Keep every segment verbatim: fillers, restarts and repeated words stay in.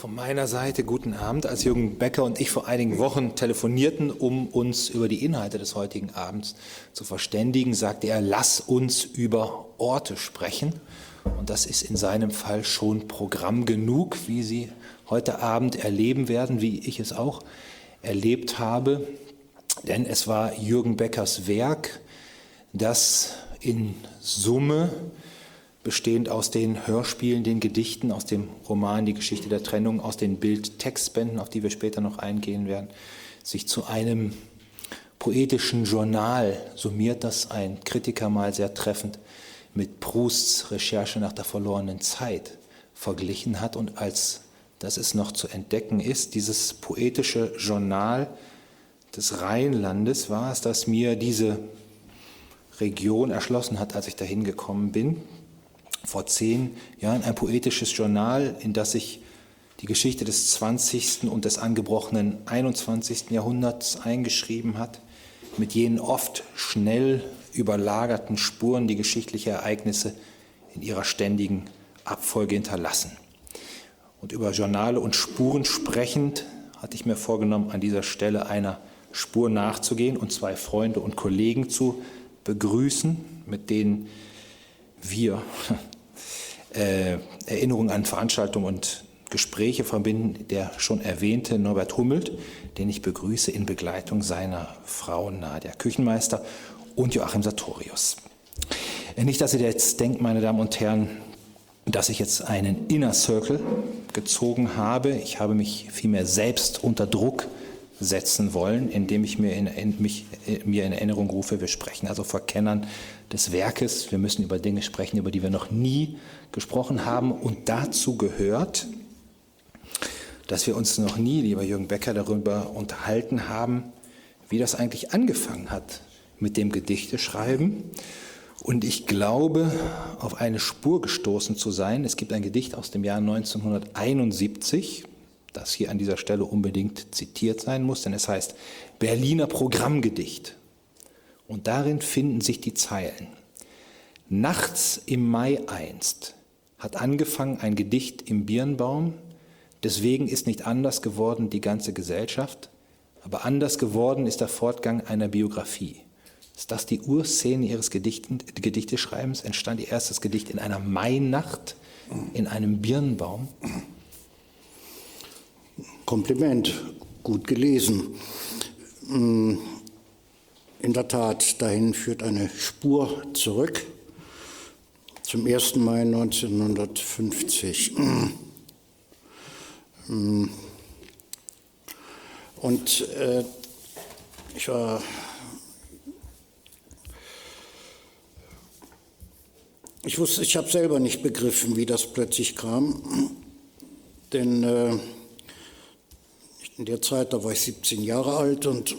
von meiner Seite guten Abend. Als Jürgen Becker und ich vor einigen Wochen telefonierten, um uns über die Inhalte des heutigen Abends zu verständigen, sagte er, lass uns über Orte sprechen. Und das ist in seinem Fall schon Programm genug, wie Sie heute Abend erleben werden, wie ich es auch erlebt habe. Denn es war Jürgen Beckers Werk, das in Summe, bestehend aus den Hörspielen, den Gedichten, aus dem Roman Die Geschichte der Trennung, aus den Bild-Textbänden, auf die wir später noch eingehen werden, sich zu einem poetischen Journal summiert, das ein Kritiker mal sehr treffend mit Prousts Recherche nach der verlorenen Zeit verglichen hat. Und als das es noch zu entdecken ist, dieses poetische Journal des Rheinlandes war es, das mir diese Region erschlossen hat, als ich dahin gekommen bin. Vor zehn Jahren ein poetisches Journal, in das sich die Geschichte des zwanzigsten und des angebrochenen einundzwanzigsten Jahrhunderts eingeschrieben hat, mit jenen oft schnell überlagerten Spuren, die geschichtliche Ereignisse in ihrer ständigen Abfolge hinterlassen. Und über Journale und Spuren sprechend hatte ich mir vorgenommen, an dieser Stelle einer Spur nachzugehen und zwei Freunde und Kollegen zu begrüßen, mit denen wir äh, Erinnerungen an Veranstaltungen und Gespräche verbinden. Der schon erwähnte Norbert Hummelt, den ich begrüße in Begleitung seiner Frau Nadia Küchenmeister, und Joachim Sartorius. Nicht, dass ihr jetzt denkt, meine Damen und Herren, dass ich jetzt einen Inner Circle gezogen habe. Ich habe mich vielmehr selbst unter Druck setzen wollen, indem ich mir in, in, mich, mir in Erinnerung rufe, wir sprechen also vor Kennern des Werkes. Wir müssen über Dinge sprechen, über die wir noch nie gesprochen haben. Und dazu gehört, dass wir uns noch nie, lieber Jürgen Becker, darüber unterhalten haben, wie das eigentlich angefangen hat mit dem Gedichteschreiben. Und ich glaube, auf eine Spur gestoßen zu sein. Es gibt ein Gedicht aus dem Jahr neunzehnhunderteinundsiebzig, das hier an dieser Stelle unbedingt zitiert sein muss, denn es heißt Berliner Programmgedicht. Und darin finden sich die Zeilen. Nachts im Mai einst hat angefangen ein Gedicht im Birnbaum, deswegen ist nicht anders geworden die ganze Gesellschaft, aber anders geworden ist der Fortgang einer Biografie. Ist das die Urszene Ihres Gedichten, Gedichteschreibens? Entstand Ihr erstes Gedicht in einer Mainacht, in einem Birnbaum? Kompliment, gut gelesen. In der Tat, dahin führt eine Spur zurück, zum ersten Mai neunzehnhundertfünfzig. Und äh, ich war Ich wusste, ich habe selber nicht begriffen, wie das plötzlich kam, denn äh, in der Zeit, da war ich siebzehn Jahre alt und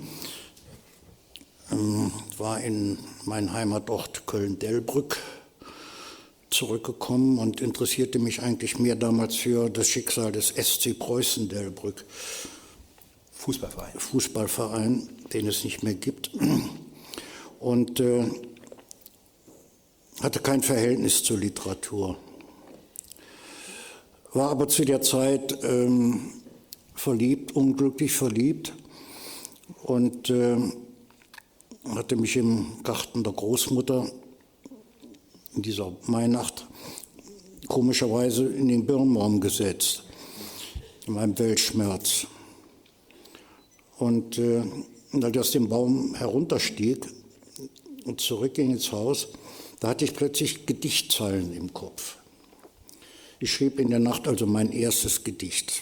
ähm, war in meinen Heimatort Köln-Delbrück zurückgekommen und interessierte mich eigentlich mehr damals für das Schicksal des S C Preußen-Delbrück. Fußballverein. Fußballverein, den es nicht mehr gibt. Und äh, hatte kein Verhältnis zur Literatur. War aber zu der Zeit ähm, verliebt, unglücklich verliebt und äh, hatte mich im Garten der Großmutter in dieser Mainacht komischerweise in den Birnbaum gesetzt, in meinem Weltschmerz. Und äh, als ich aus dem Baum herunterstieg und zurückging ins Haus, da hatte ich plötzlich Gedichtzeilen im Kopf. Ich schrieb in der Nacht also mein erstes Gedicht.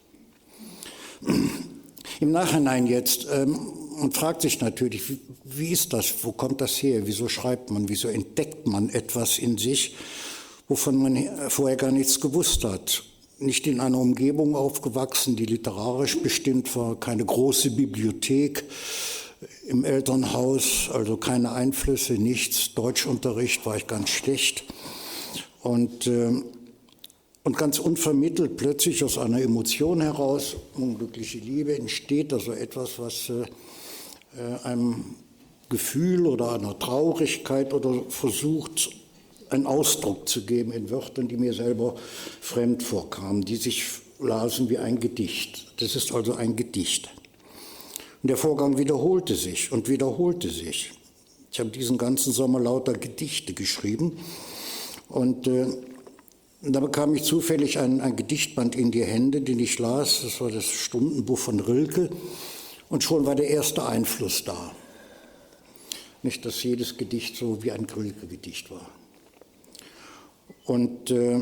Im Nachhinein jetzt, ähm, man fragt sich natürlich, wie, wie ist das, wo kommt das her, wieso schreibt man, wieso entdeckt man etwas in sich, wovon man vorher gar nichts gewusst hat. Nicht in einer Umgebung aufgewachsen, die literarisch bestimmt war, keine große Bibliothek im Elternhaus, also keine Einflüsse, nichts. Deutschunterricht war ich ganz schlecht. Und, äh, und ganz unvermittelt plötzlich aus einer Emotion heraus, unglückliche Liebe, entsteht also etwas, was äh, einem Gefühl oder einer Traurigkeit oder versucht, einen Ausdruck zu geben in Wörtern, die mir selber fremd vorkamen, die sich lasen wie ein Gedicht. Das ist also ein Gedicht. Und der Vorgang wiederholte sich und wiederholte sich. Ich habe diesen ganzen Sommer lauter Gedichte geschrieben und äh, da bekam ich zufällig ein, ein Gedichtband in die Hände, den ich las. Das war das Stundenbuch von Rilke und schon war der erste Einfluss da. Nicht, dass jedes Gedicht so wie ein Rilke-Gedicht war. Und äh,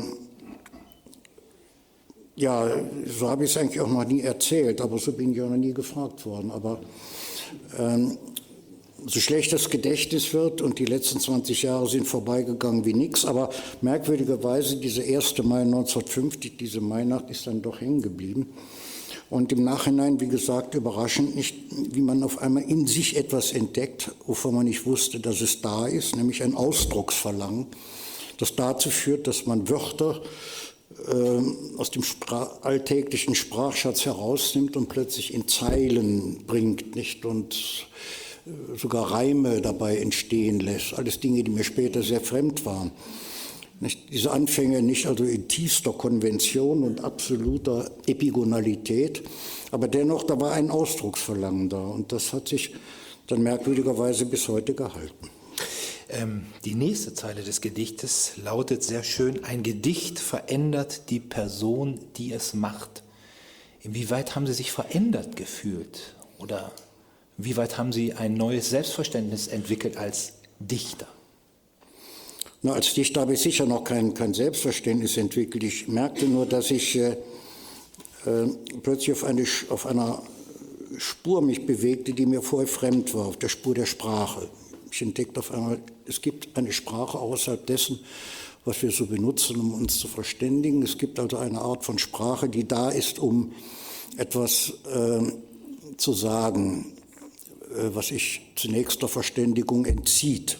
ja, so habe ich es eigentlich auch noch nie erzählt, aber so bin ich auch noch nie gefragt worden. Aber ähm, so schlecht das Gedächtnis wird und die letzten zwanzig Jahre sind vorbeigegangen wie nichts, aber merkwürdigerweise dieser erste Mai neunzehnhundertfünfzig, diese Mainacht ist dann doch hängen geblieben. Und im Nachhinein, wie gesagt, überraschend nicht, wie man auf einmal in sich etwas entdeckt, wovon man nicht wusste, dass es da ist, nämlich ein Ausdrucksverlangen, das dazu führt, dass man Wörter äh, aus dem Spra- alltäglichen Sprachschatz herausnimmt und plötzlich in Zeilen bringt, nicht? Und äh, sogar Reime dabei entstehen lässt. Alles Dinge, die mir später sehr fremd waren. Nicht? Diese Anfänge nicht also in tiefster Konvention und absoluter Epigonalität, aber dennoch, da war ein Ausdrucksverlangen da und das hat sich dann merkwürdigerweise bis heute gehalten. Ähm, die nächste Zeile des Gedichtes lautet sehr schön: Ein Gedicht verändert die Person, die es macht. Inwieweit haben Sie sich verändert gefühlt oder wie weit haben Sie ein neues Selbstverständnis entwickelt als Dichter? Na, als Dichter habe ich sicher noch kein, kein Selbstverständnis entwickelt. Ich merkte nur, dass ich äh, äh, plötzlich auf, eine, auf einer Spur mich bewegte, die mir vorher fremd war, auf der Spur der Sprache. Ich entdeckte auf einmal, es gibt eine Sprache außerhalb dessen, was wir so benutzen, um uns zu verständigen. Es gibt also eine Art von Sprache, die da ist, um etwas äh, zu sagen, äh, was sich zunächst der Verständigung entzieht,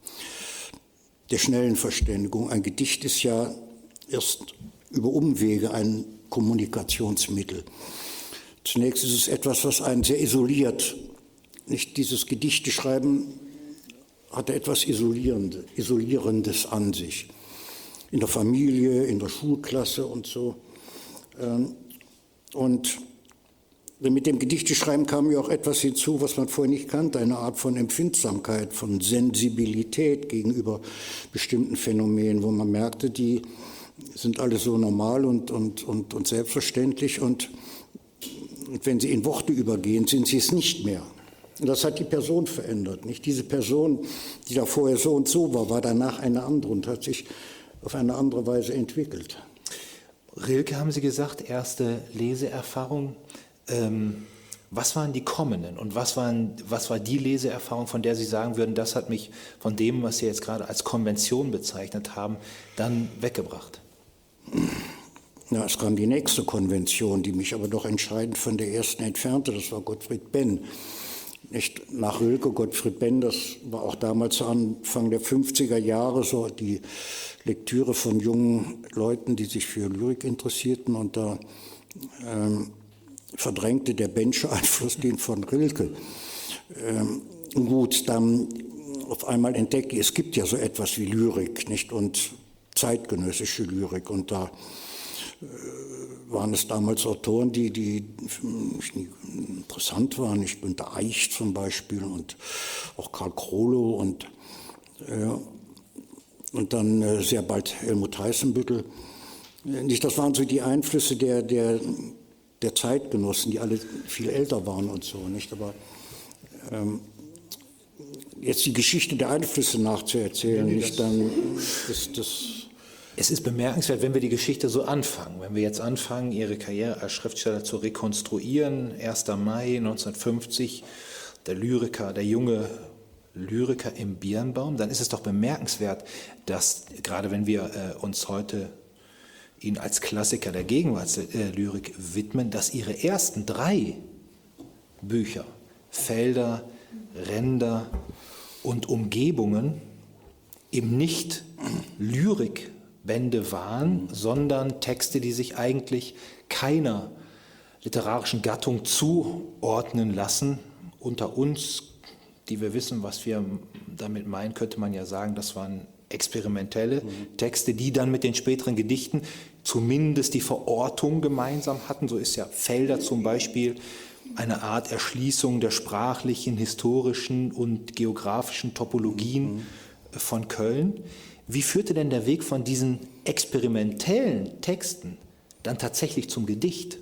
der schnellen Verständigung. Ein Gedicht ist ja erst über Umwege ein Kommunikationsmittel. Zunächst ist es etwas, was einen sehr isoliert. Nicht dieses Gedichteschreiben hatte etwas Isolierendes, Isolierendes an sich. In der Familie, in der Schulklasse und so. Und mit dem Gedichteschreiben kam mir auch etwas hinzu, was man vorher nicht kannte, eine Art von Empfindsamkeit, von Sensibilität gegenüber bestimmten Phänomenen, wo man merkte, die sind alle so normal und, und, und, und selbstverständlich und, und wenn sie in Worte übergehen, sind sie es nicht mehr. Und das hat die Person verändert. Nicht? Diese Person, die da vorher so und so war, war danach eine andere und hat sich auf eine andere Weise entwickelt. Rilke, haben Sie gesagt, erste Leseerfahrung. Ähm, was waren die kommenden und was, waren, was war die Leseerfahrung, von der Sie sagen würden, das hat mich von dem, was Sie jetzt gerade als Konvention bezeichnet haben, dann weggebracht? Ja, es kam die nächste Konvention, die mich aber doch entscheidend von der ersten entfernte, das war Gottfried Benn. Nicht nach Rilke, Gottfried Benn, das war auch damals zu Anfang der fünfziger Jahre so die Lektüre von jungen Leuten, die sich für Lyrik interessierten und da ähm, verdrängte der Bennsche Einfluss den von Rilke. Ähm, gut, dann auf einmal entdeckte ich, es gibt ja so etwas wie Lyrik, nicht, und zeitgenössische Lyrik und da äh, waren es damals Autoren, die, die für mich interessant waren, nicht Günter Eich zum Beispiel und auch Karl Krolow und, äh, und dann äh, sehr bald Helmut Heißenbüttel. Nicht, das waren so die Einflüsse der, der, der Zeitgenossen, die alle viel älter waren und so, nicht? Aber ähm, jetzt die Geschichte der Einflüsse nachzuerzählen, nee, nicht, dann ist das... Es ist bemerkenswert, wenn wir die Geschichte so anfangen. Wenn wir jetzt anfangen, Ihre Karriere als Schriftsteller zu rekonstruieren, erster Mai neunzehnhundertfünfzig, der Lyriker, der junge Lyriker im Birnbaum, dann ist es doch bemerkenswert, dass, gerade wenn wir äh, uns heute ihn als Klassiker der Gegenwartslyrik widmen, dass Ihre ersten drei Bücher, Felder, Ränder und Umgebungen, eben nicht Lyrikbände waren, sondern Texte, die sich eigentlich keiner literarischen Gattung zuordnen lassen. Unter uns, die wir wissen, was wir damit meinen, könnte man ja sagen, das waren experimentelle Texte, die dann mit den späteren Gedichten zumindest die Verortung gemeinsam hatten. So ist ja Felder zum Beispiel eine Art Erschließung der sprachlichen, historischen und geografischen Topologien mhm. von Köln. Wie führte denn der Weg von diesen experimentellen Texten dann tatsächlich zum Gedicht?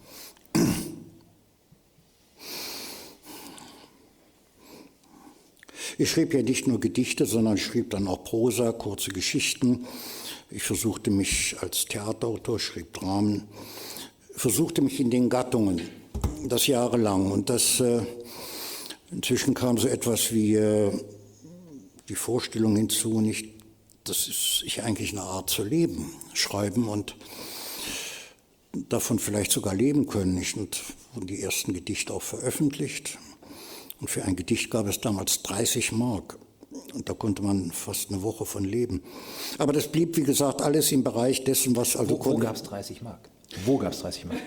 Ich schrieb ja nicht nur Gedichte, sondern ich schrieb dann auch Prosa, kurze Geschichten. Ich versuchte mich als Theaterautor, schrieb Dramen, versuchte mich in den Gattungen, das jahrelang. Und das, äh, inzwischen kam so etwas wie äh, die Vorstellung hinzu, nicht, das ist ich eigentlich eine Art zu leben, schreiben und davon vielleicht sogar leben können. Nicht? Und wurden die ersten Gedichte auch veröffentlicht. Und für ein Gedicht gab es damals dreißig Mark. Und da konnte man fast eine Woche von leben. Aber das blieb, wie gesagt, alles im Bereich dessen, was... Also wo wo gab es dreißig Mark? Wo gab es dreißig Mark?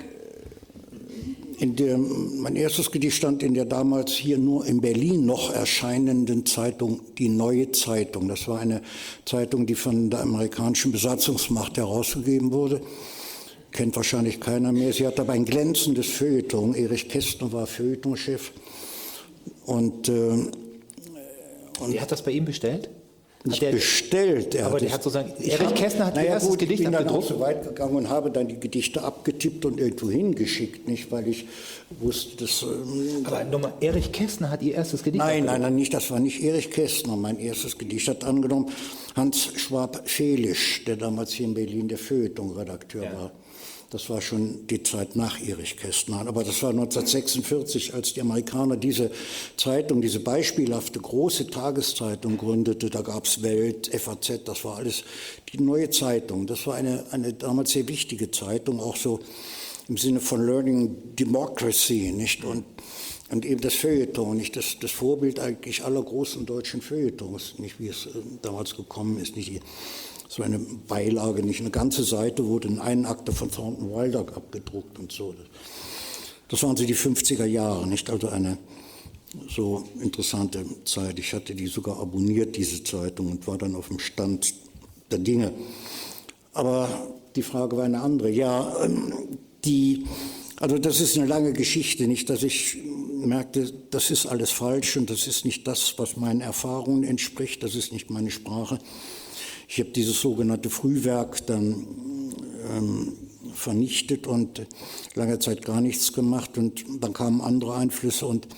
In der, mein erstes Gedicht stand in der damals hier nur in Berlin noch erscheinenden Zeitung Die Neue Zeitung. Das war eine Zeitung, die von der amerikanischen Besatzungsmacht herausgegeben wurde. Kennt wahrscheinlich keiner mehr. Sie hatte aber ein glänzendes Feuilleton. Erich Kästner war Feuilletonchef. Und, äh, und der hat das bei ihm bestellt? Nicht der, bestellt. Er aber der hat sozusagen, Erich Kästner hat naja, ihr erstes gut, Gedicht ich bin abgedruckt. dann auch so weit gegangen und habe dann die Gedichte abgetippt und irgendwo hingeschickt, nicht, weil ich wusste, dass... Ähm, aber nochmal, Erich Kästner hat ihr erstes Gedicht Nein, abgedruckt? nein, nein, nicht, das war nicht Erich Kästner. Mein erstes Gedicht hat angenommen Hans Schwab-Felisch, der damals hier in Berlin der Feuilleton-Redakteur ja. war. Das war schon die Zeit nach Erich Kästner. Aber das war neunzehnhundertsechsundvierzig, als die Amerikaner diese Zeitung, diese beispielhafte große Tageszeitung gründete. Da gab es Welt, F A Z, das war alles die Neue Zeitung. Das war eine, eine damals sehr wichtige Zeitung, auch so im Sinne von Learning Democracy, nicht? Und, und eben das Feuilleton, nicht? Das, das Vorbild eigentlich aller großen deutschen Feuilletons, nicht wie es äh, damals gekommen ist, nicht die, so eine Beilage, nicht eine ganze Seite wurde in einen Akte von Thornton Wilder abgedruckt und so. Das waren so die fünfziger Jahre, nicht? Also eine so interessante Zeit. Ich hatte die sogar abonniert, diese Zeitung, und war dann auf dem Stand der Dinge. Aber die Frage war eine andere. Ja, die, also das ist eine lange Geschichte, nicht, dass ich merkte, das ist alles falsch und das ist nicht das, was meinen Erfahrungen entspricht, das ist nicht meine Sprache. Ich habe dieses sogenannte Frühwerk dann ähm, vernichtet und lange Zeit gar nichts gemacht. Und dann kamen andere Einflüsse und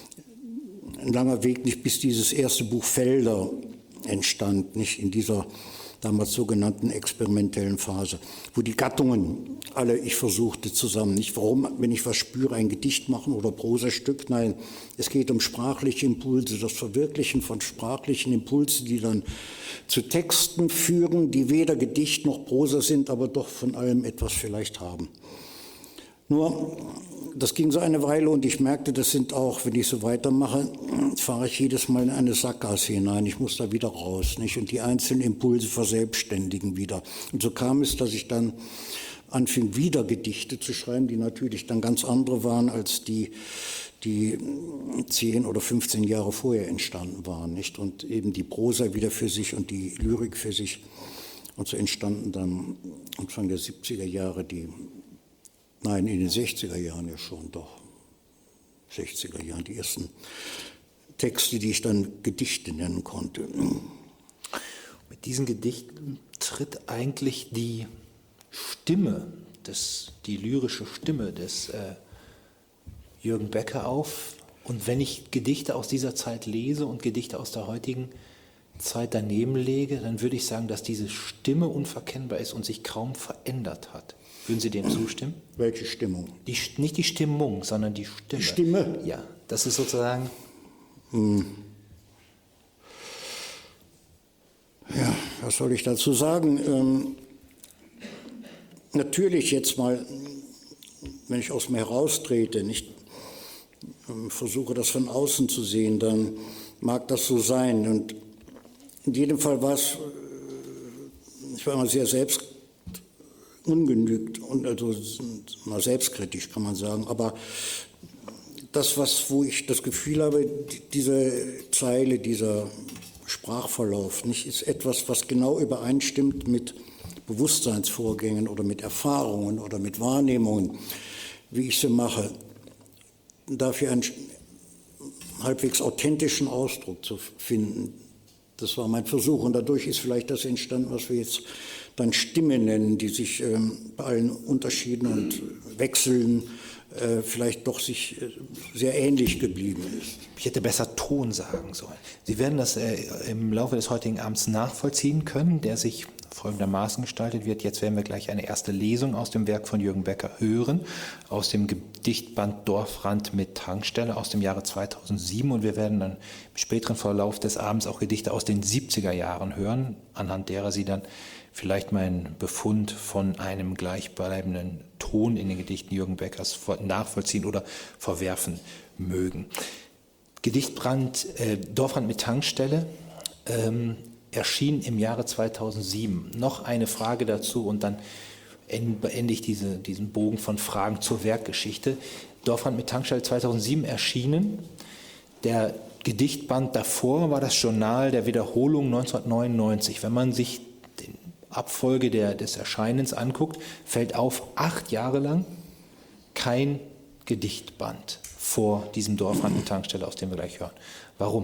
ein langer Weg, nicht bis dieses erste Buch Felder entstand, nicht in dieser damals sogenannten experimentellen Phase, wo die Gattungen alle ich versuchte zusammen. Nicht warum, wenn ich was spüre, ein Gedicht machen oder Prosastück. Nein, es geht um sprachliche Impulse, das Verwirklichen von sprachlichen Impulsen, die dann zu Texten führen, die weder Gedicht noch Prosa sind, aber doch von allem etwas vielleicht haben. Nur, das ging so eine Weile und ich merkte, das sind auch, wenn ich so weitermache, fahre ich jedes Mal in eine Sackgasse hinein. Ich muss da wieder raus, nicht? Und die einzelnen Impulse verselbstständigen wieder. Und so kam es, dass ich dann anfing, wieder Gedichte zu schreiben, die natürlich dann ganz andere waren als die, die zehn oder fünfzehn Jahre vorher entstanden waren, nicht? Und eben die Prosa wieder für sich und die Lyrik für sich. Und so entstanden dann Anfang der siebziger Jahre die Nein, in den sechziger Jahren ja schon, doch. sechziger Jahren, die ersten Texte, die ich dann Gedichte nennen konnte. Mit diesen Gedichten tritt eigentlich die Stimme, des, die lyrische Stimme des äh, Jürgen Becker auf. Und wenn ich Gedichte aus dieser Zeit lese und Gedichte aus der heutigen Zeit daneben lege, dann würde ich sagen, dass diese Stimme unverkennbar ist und sich kaum verändert hat. Würden Sie dem zustimmen? Welche Stimmung? Die, nicht die Stimmung, sondern die Stimme. Die Stimme? Ja, das ist sozusagen... Hm. Ja, was soll ich dazu sagen? Ähm, natürlich jetzt mal, wenn ich aus mir heraustrete, nicht ähm, versuche das von außen zu sehen, dann mag das so sein. Und in jedem Fall war es, ich war immer sehr selbst ungenügt und also mal selbstkritisch, kann man sagen. Aber das, was, wo ich das Gefühl habe, diese Zeile, dieser Sprachverlauf nicht, ist etwas, was genau übereinstimmt mit Bewusstseinsvorgängen oder mit Erfahrungen oder mit Wahrnehmungen, wie ich sie mache, dafür einen halbwegs authentischen Ausdruck zu finden. Das war mein Versuch und dadurch ist vielleicht das entstanden, was wir jetzt dann Stimme nennen, die sich ähm, bei allen Unterschieden und Wechseln äh, vielleicht doch sich äh, sehr ähnlich geblieben ist. Ich hätte besser Ton sagen sollen. Sie werden das äh, im Laufe des heutigen Abends nachvollziehen können, der sich folgendermaßen gestaltet wird. Jetzt werden wir gleich eine erste Lesung aus dem Werk von Jürgen Becker hören, aus dem Gedichtband Dorfrand mit Tankstelle aus dem Jahre zweitausendsieben, und wir werden dann im späteren Verlauf des Abends auch Gedichte aus den siebziger Jahren hören, anhand derer Sie dann vielleicht meinen Befund von einem gleichbleibenden Ton in den Gedichten Jürgen Beckers nachvollziehen oder verwerfen mögen. Gedichtband äh, Dorfrand mit Tankstelle ähm, erschien im Jahre zweitausendsieben. Noch eine Frage dazu und dann beende ich diese, diesen Bogen von Fragen zur Werkgeschichte. Dorfrand mit Tankstelle zweitausendsieben erschienen. Der Gedichtband davor war das Journal der Wiederholung neunzehnhundertneunundneunzig. Wenn man sich die Abfolge der, des Erscheinens anguckt, fällt auf, acht Jahre lang kein Gedichtband vor diesem Dorfrand mit Tankstelle, aus dem wir gleich hören. Warum?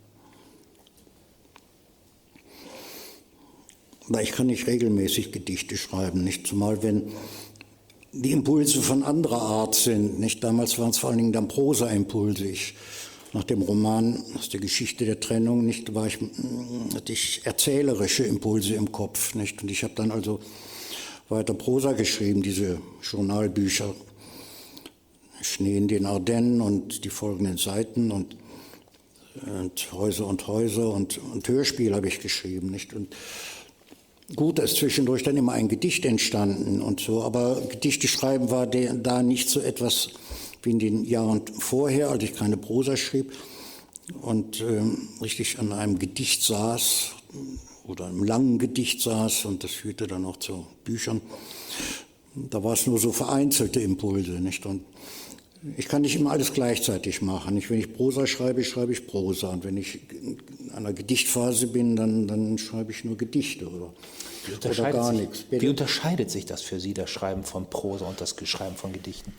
Weil ich kann nicht regelmäßig Gedichte schreiben, nicht zumal wenn die Impulse von anderer Art sind. Nicht? Damals waren es vor allen Dingen dann Prosa-Impulse. Ich, nach dem Roman aus der Geschichte der Trennung nicht, war ich, hatte ich erzählerische Impulse im Kopf. Nicht? Und ich habe dann also weiter Prosa geschrieben, diese Journalbücher. Schnee in den Ardennen und die folgenden Seiten und, und Häuser und Häuser und, und Hörspiel habe ich geschrieben. Nicht? Und gut, da ist zwischendurch dann immer ein Gedicht entstanden und so, aber Gedichte schreiben war de, da nicht so etwas wie in den Jahren vorher, als ich keine Prosa schrieb und ähm, richtig an einem Gedicht saß oder einem langen Gedicht saß und das führte dann auch zu Büchern. Da war es nur so vereinzelte Impulse, nicht? Und ich kann nicht immer alles gleichzeitig machen. Nicht? Wenn ich Prosa schreibe, schreibe ich Prosa. Und wenn ich in einer Gedichtphase bin, dann, dann schreibe ich nur Gedichte oder, oder gar sich, nichts. Wie unterscheidet sich das für Sie, das Schreiben von Prosa und das Schreiben von Gedichten?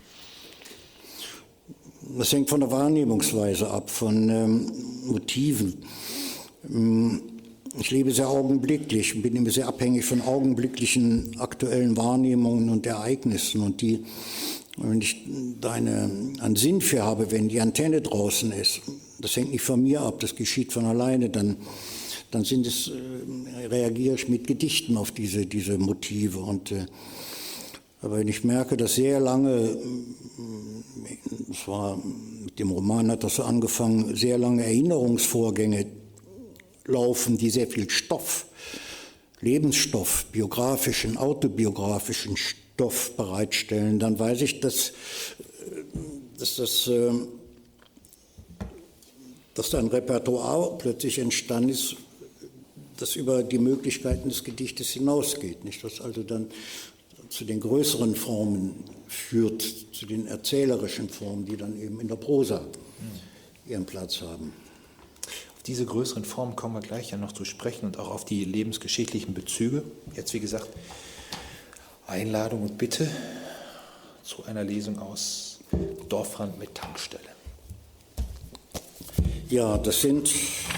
Das hängt von der Wahrnehmungsweise ab, von ähm, Motiven. Ich lebe sehr augenblicklich und bin immer sehr abhängig von augenblicklichen aktuellen Wahrnehmungen und Ereignissen. Und die, wenn ich da eine, einen Sinn für habe, wenn die Antenne draußen ist, das hängt nicht von mir ab, das geschieht von alleine, dann, dann sind es, äh, reagiere ich mit Gedichten auf diese, diese Motive. Und, äh, aber wenn ich merke, dass sehr lange, das war, mit dem Roman hat das so angefangen, sehr lange Erinnerungsvorgänge laufen, die sehr viel Stoff, Lebensstoff, biografischen, autobiografischen Stoff bereitstellen, dann weiß ich, dass, dass, das, dass da ein Repertoire plötzlich entstanden ist, das über die Möglichkeiten des Gedichtes hinausgeht, nicht? Das also dann zu den größeren Formen führt, zu den erzählerischen Formen, die dann eben in der Prosa ihren Platz haben. Auf diese größeren Formen kommen wir gleich ja noch zu sprechen und auch auf die lebensgeschichtlichen Bezüge. Jetzt, wie gesagt, Einladung und Bitte zu einer Lesung aus Dorfrand mit Tankstelle. Ja, das sind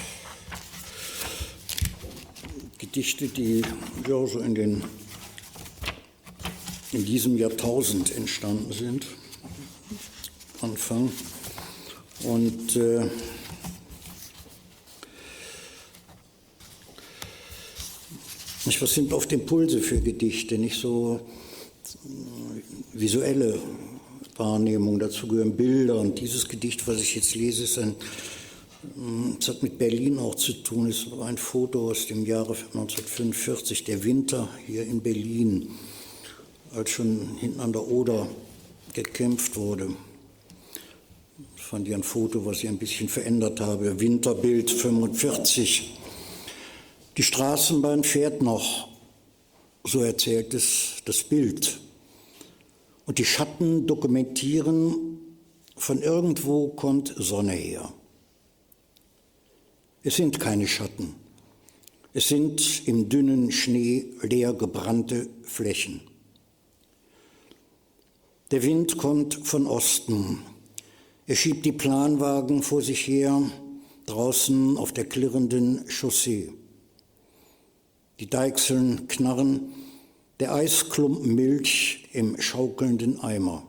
Gedichte, die ja, so in, den, in diesem Jahrtausend entstanden sind, Anfang. Und äh, nicht, was sind oft Impulse für Gedichte, nicht so visuelle Wahrnehmung, dazu gehören Bilder. Und dieses Gedicht, was ich jetzt lese, ist ein, es hat mit Berlin auch zu tun, es war ein Foto aus dem Jahre neunzehnhundertfünfundvierzig, der Winter hier in Berlin, als schon hinten an der Oder gekämpft wurde. Das fand ich ein Foto, was ich ein bisschen verändert habe. Winterbild fünfundvierzig. Die Straßenbahn fährt noch, so erzählt es das Bild. Und die Schatten dokumentieren, von irgendwo kommt Sonne her. Es sind keine Schatten. Es sind im dünnen Schnee leer gebrannte Flächen. Der Wind kommt von Osten. Er schiebt die Planwagen vor sich her, draußen auf der klirrenden Chaussee. Die Deichseln knarren, der Eisklumpen Milch im schaukelnden Eimer.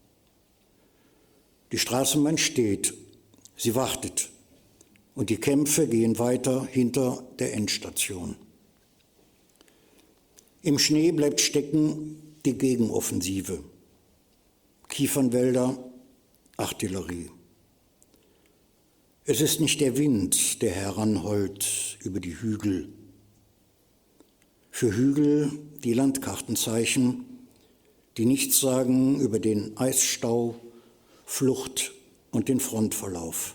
Die Straßenbahn steht, sie wartet und die Kämpfe gehen weiter hinter der Endstation. Im Schnee bleibt stecken die Gegenoffensive. Kiefernwälder, Artillerie. Es ist nicht der Wind, der heranheult über die Hügel. Für Hügel die Landkartenzeichen, die nichts sagen über den Eisstau, Flucht und den Frontverlauf.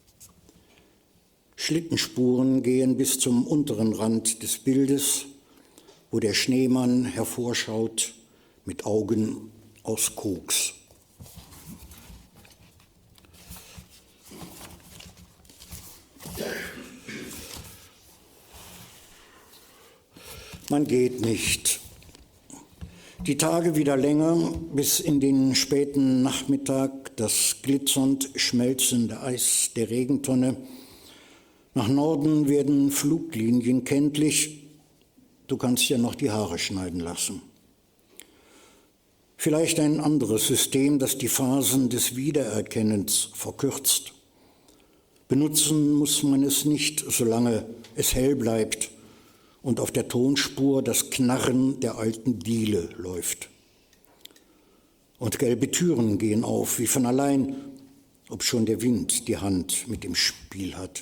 Schlittenspuren gehen bis zum unteren Rand des Bildes, wo der Schneemann hervorschaut mit Augen aus Koks. Man geht nicht. Die Tage wieder länger, bis in den späten Nachmittag das glitzernd schmelzende Eis der Regentonne. Nach Norden werden Fluglinien kenntlich. Du kannst ja noch die Haare schneiden lassen. Vielleicht ein anderes System, das die Phasen des Wiedererkennens verkürzt. Benutzen muss man es nicht, solange es hell bleibt und auf der Tonspur das Knarren der alten Diele läuft. Und gelbe Türen gehen auf, wie von allein, ob schon der Wind die Hand mit im Spiel hat.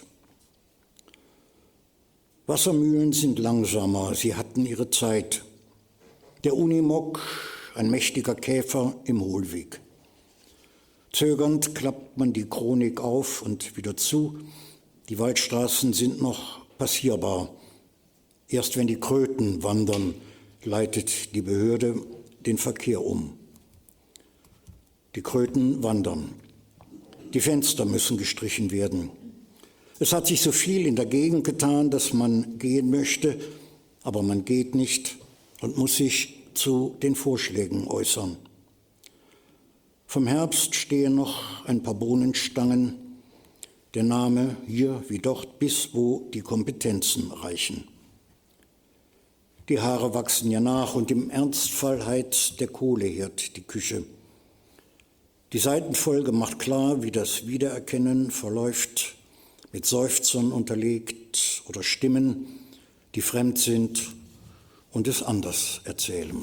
Wassermühlen sind langsamer, sie hatten ihre Zeit. Der Unimog, ein mächtiger Käfer im Hohlweg. Zögernd klappt man die Chronik auf und wieder zu. Die Waldstraßen sind noch passierbar. Erst wenn die Kröten wandern, leitet die Behörde den Verkehr um. Die Kröten wandern. Die Fenster müssen gestrichen werden. Es hat sich so viel in der Gegend getan, dass man gehen möchte, aber man geht nicht und muss sich zu den Vorschlägen äußern. Vom Herbst stehen noch ein paar Bohnenstangen, der Name hier wie dort, bis wo die Kompetenzen reichen. Die Haare wachsen ja nach und im Ernstfall heizt der Kohleherd die Küche. Die Seitenfolge macht klar, wie das Wiedererkennen verläuft, mit Seufzern unterlegt oder Stimmen, die fremd sind und es anders erzählen.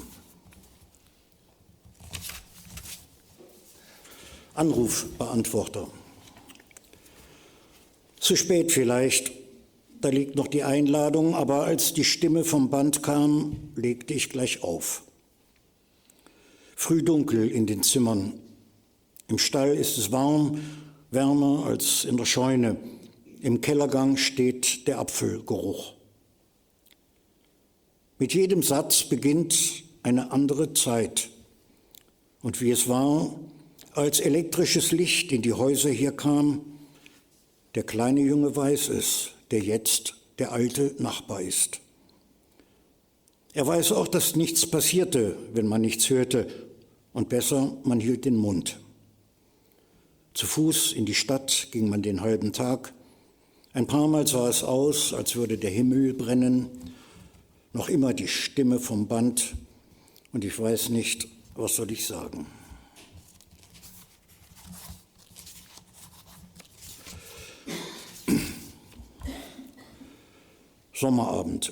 Anrufbeantworter. Zu spät vielleicht, da liegt noch die Einladung, aber als die Stimme vom Band kam, legte ich gleich auf. Früh dunkel in den Zimmern. Im Stall ist es warm, wärmer als in der Scheune. Im Kellergang steht der Apfelgeruch. Mit jedem Satz beginnt eine andere Zeit. Und wie es war, als elektrisches Licht in die Häuser hier kam, der kleine Junge weiß es, der jetzt der alte Nachbar ist. Er weiß auch, dass nichts passierte, wenn man nichts hörte, und besser, man hielt den Mund. Zu Fuß in die Stadt ging man den halben Tag. Ein paar Mal sah es aus, als würde der Himmel brennen. Noch immer die Stimme vom Band, und ich weiß nicht, was soll ich sagen. Sommerabend.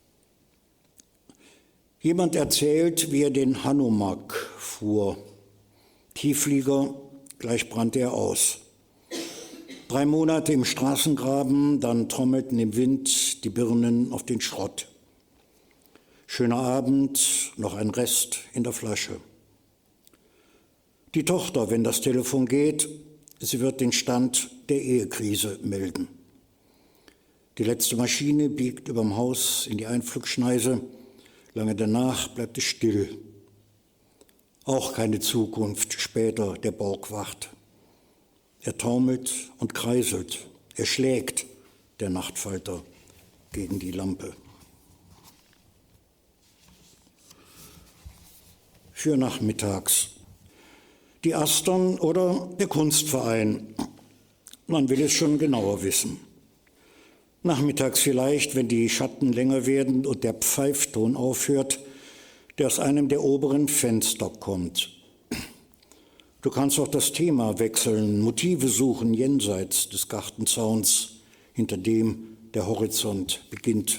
Jemand erzählt, wie er den Hanomag fuhr. Tiefflieger, gleich brannte er aus. Drei Monate im Straßengraben, dann trommelten im Wind die Birnen auf den Schrott. Schöner Abend, noch ein Rest in der Flasche. Die Tochter, wenn das Telefon geht, sie wird den Stand der Ehekrise melden. Die letzte Maschine biegt überm Haus in die Einflugschneise. Lange danach bleibt es still. Auch keine Zukunft später der Borgwacht. Er taumelt und kreiselt. Er schlägt, der Nachtfalter gegen die Lampe. Für nachmittags. Die Astern oder der Kunstverein. Man will es schon genauer wissen. Nachmittags vielleicht, wenn die Schatten länger werden und der Pfeifton aufhört, der aus einem der oberen Fenster kommt. Du kannst auch das Thema wechseln, Motive suchen jenseits des Gartenzauns, hinter dem der Horizont beginnt.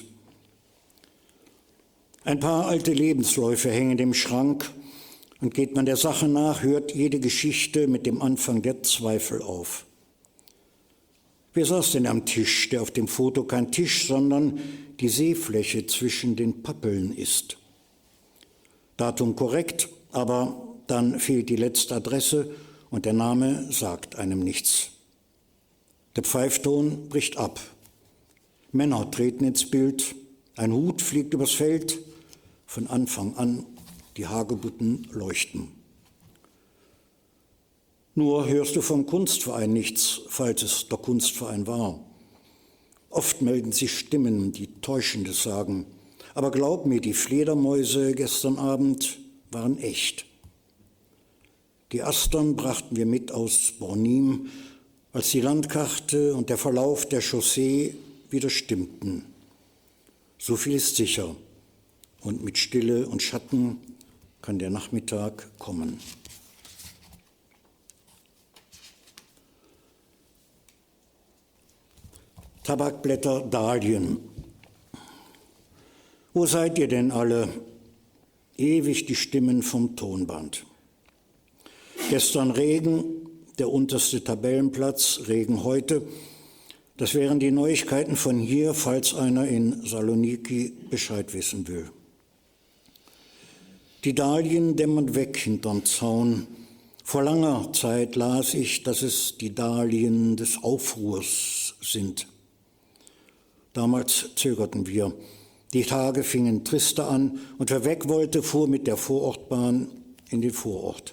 Ein paar alte Lebensläufe hängen im Schrank und geht man der Sache nach, hört jede Geschichte mit dem Anfang der Zweifel auf. Wer saß denn am Tisch, der auf dem Foto kein Tisch, sondern die Seefläche zwischen den Pappeln ist? Datum korrekt, aber dann fehlt die letzte Adresse und der Name sagt einem nichts. Der Pfeifton bricht ab. Männer treten ins Bild, ein Hut fliegt übers Feld, von Anfang an die Hagebutten leuchten. Nur hörst du vom Kunstverein nichts, falls es der Kunstverein war. Oft melden sich Stimmen, die Täuschendes sagen. Aber glaub mir, die Fledermäuse gestern Abend waren echt. Die Astern brachten wir mit aus Bornim, als die Landkarte und der Verlauf der Chaussee wieder stimmten. So viel ist sicher. Und mit Stille und Schatten kann der Nachmittag kommen. Tabakblätter, Dahlien. Wo seid ihr denn alle? Ewig die Stimmen vom Tonband. Gestern Regen, der unterste Tabellenplatz, Regen heute. Das wären die Neuigkeiten von hier, falls einer in Saloniki Bescheid wissen will. Die Dahlien dämmern weg hinterm Zaun. Vor langer Zeit las ich, dass es die Dahlien des Aufruhrs sind. Damals zögerten wir. Die Tage fingen trister an und wer weg wollte, fuhr mit der Vorortbahn in den Vorort.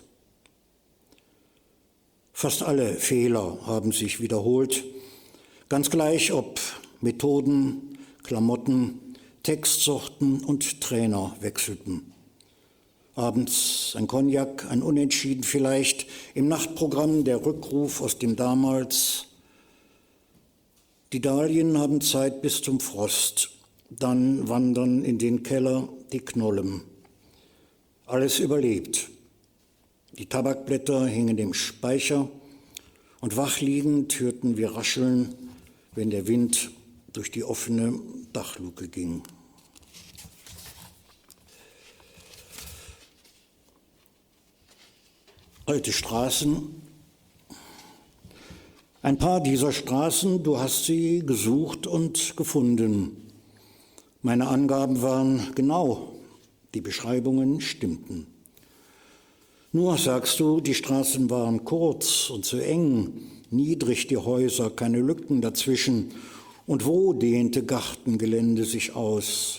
Fast alle Fehler haben sich wiederholt, ganz gleich ob Methoden, Klamotten, Textsorten und Trainer wechselten. Abends ein Cognac, ein Unentschieden vielleicht, im Nachtprogramm der Rückruf aus dem Damals. Die Dahlien haben Zeit bis zum Frost, dann wandern in den Keller die Knollen. Alles überlebt. Die Tabakblätter hingen im Speicher und wachliegend hörten wir rascheln, wenn der Wind durch die offene Dachluke ging. Alte Straßen. Ein paar dieser Straßen, du hast sie gesucht und gefunden. Meine Angaben waren genau, die Beschreibungen stimmten. Nur, sagst du, die Straßen waren kurz und zu eng, niedrig die Häuser, keine Lücken dazwischen. Und wo dehnte Gartengelände sich aus?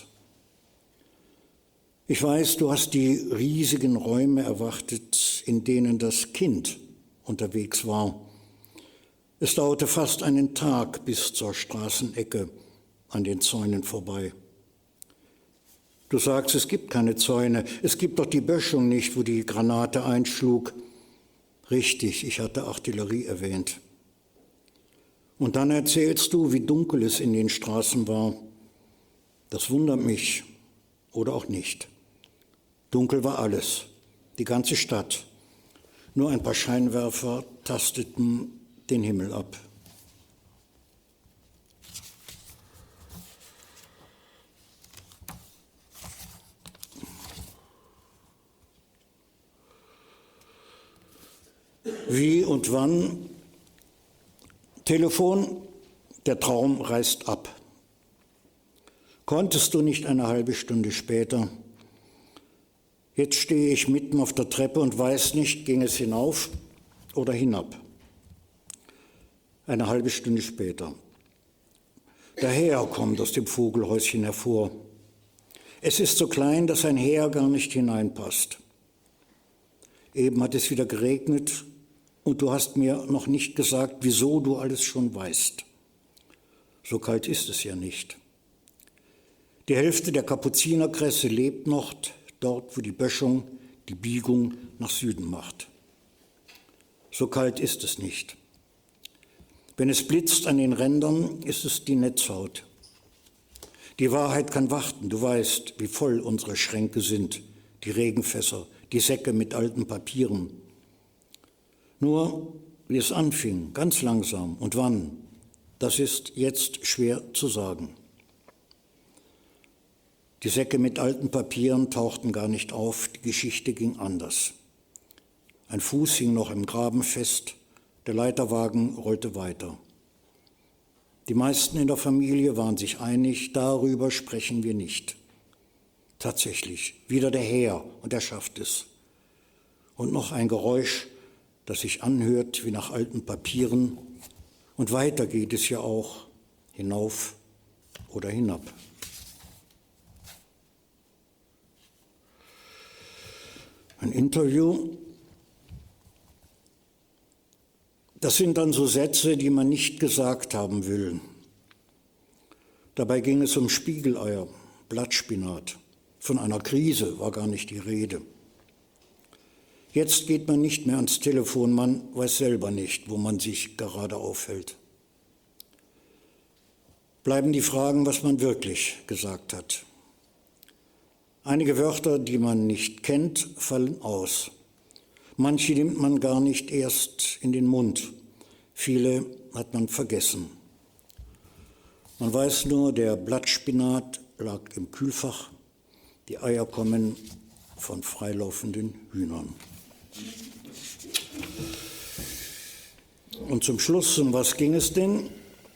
Ich weiß, du hast die riesigen Räume erwartet, in denen das Kind unterwegs war. Es dauerte fast einen Tag bis zur Straßenecke an den Zäunen vorbei. Du sagst, es gibt keine Zäune, es gibt doch die Böschung nicht, wo die Granate einschlug. Richtig, ich hatte Artillerie erwähnt. Und dann erzählst du, wie dunkel es in den Straßen war. Das wundert mich oder auch nicht. Dunkel war alles, die ganze Stadt. Nur ein paar Scheinwerfer tasteten den Himmel ab. Wie und wann? Telefon, der Traum reißt ab. Konntest du nicht eine halbe Stunde später? Jetzt stehe ich mitten auf der Treppe und weiß nicht, ging es hinauf oder hinab. Eine halbe Stunde später. Der Häher kommt aus dem Vogelhäuschen hervor. Es ist so klein, dass ein Häher gar nicht hineinpasst. Eben hat es wieder geregnet und du hast mir noch nicht gesagt, wieso du alles schon weißt. So kalt ist es ja nicht. Die Hälfte der Kapuzinerkresse lebt noch dort, wo die Böschung die Biegung nach Süden macht. So kalt ist es nicht. Wenn es blitzt an den Rändern, ist es die Netzhaut. Die Wahrheit kann warten. Du weißt, wie voll unsere Schränke sind, die Regenfässer, die Säcke mit alten Papieren. Nur, wie es anfing, ganz langsam und wann, das ist jetzt schwer zu sagen. Die Säcke mit alten Papieren tauchten gar nicht auf, die Geschichte ging anders. Ein Fuß hing noch im Graben fest, der Leiterwagen rollte weiter. Die meisten in der Familie waren sich einig, darüber sprechen wir nicht. Tatsächlich, wieder der Herr, und er schafft es. Und noch ein Geräusch, das sich anhört wie nach alten Papieren. Und weiter geht es ja auch, hinauf oder hinab. Ein Interview. Das sind dann so Sätze, die man nicht gesagt haben will. Dabei ging es um Spiegeleier, Blattspinat. Von einer Krise war gar nicht die Rede. Jetzt geht man nicht mehr ans Telefon, man weiß selber nicht, wo man sich gerade aufhält. Bleiben die Fragen, was man wirklich gesagt hat. Einige Wörter, die man nicht kennt, fallen aus. Manche nimmt man gar nicht erst in den Mund. Viele hat man vergessen. Man weiß nur, der Blattspinat lag im Kühlfach. Die Eier kommen von freilaufenden Hühnern. Und zum Schluss, um was ging es denn?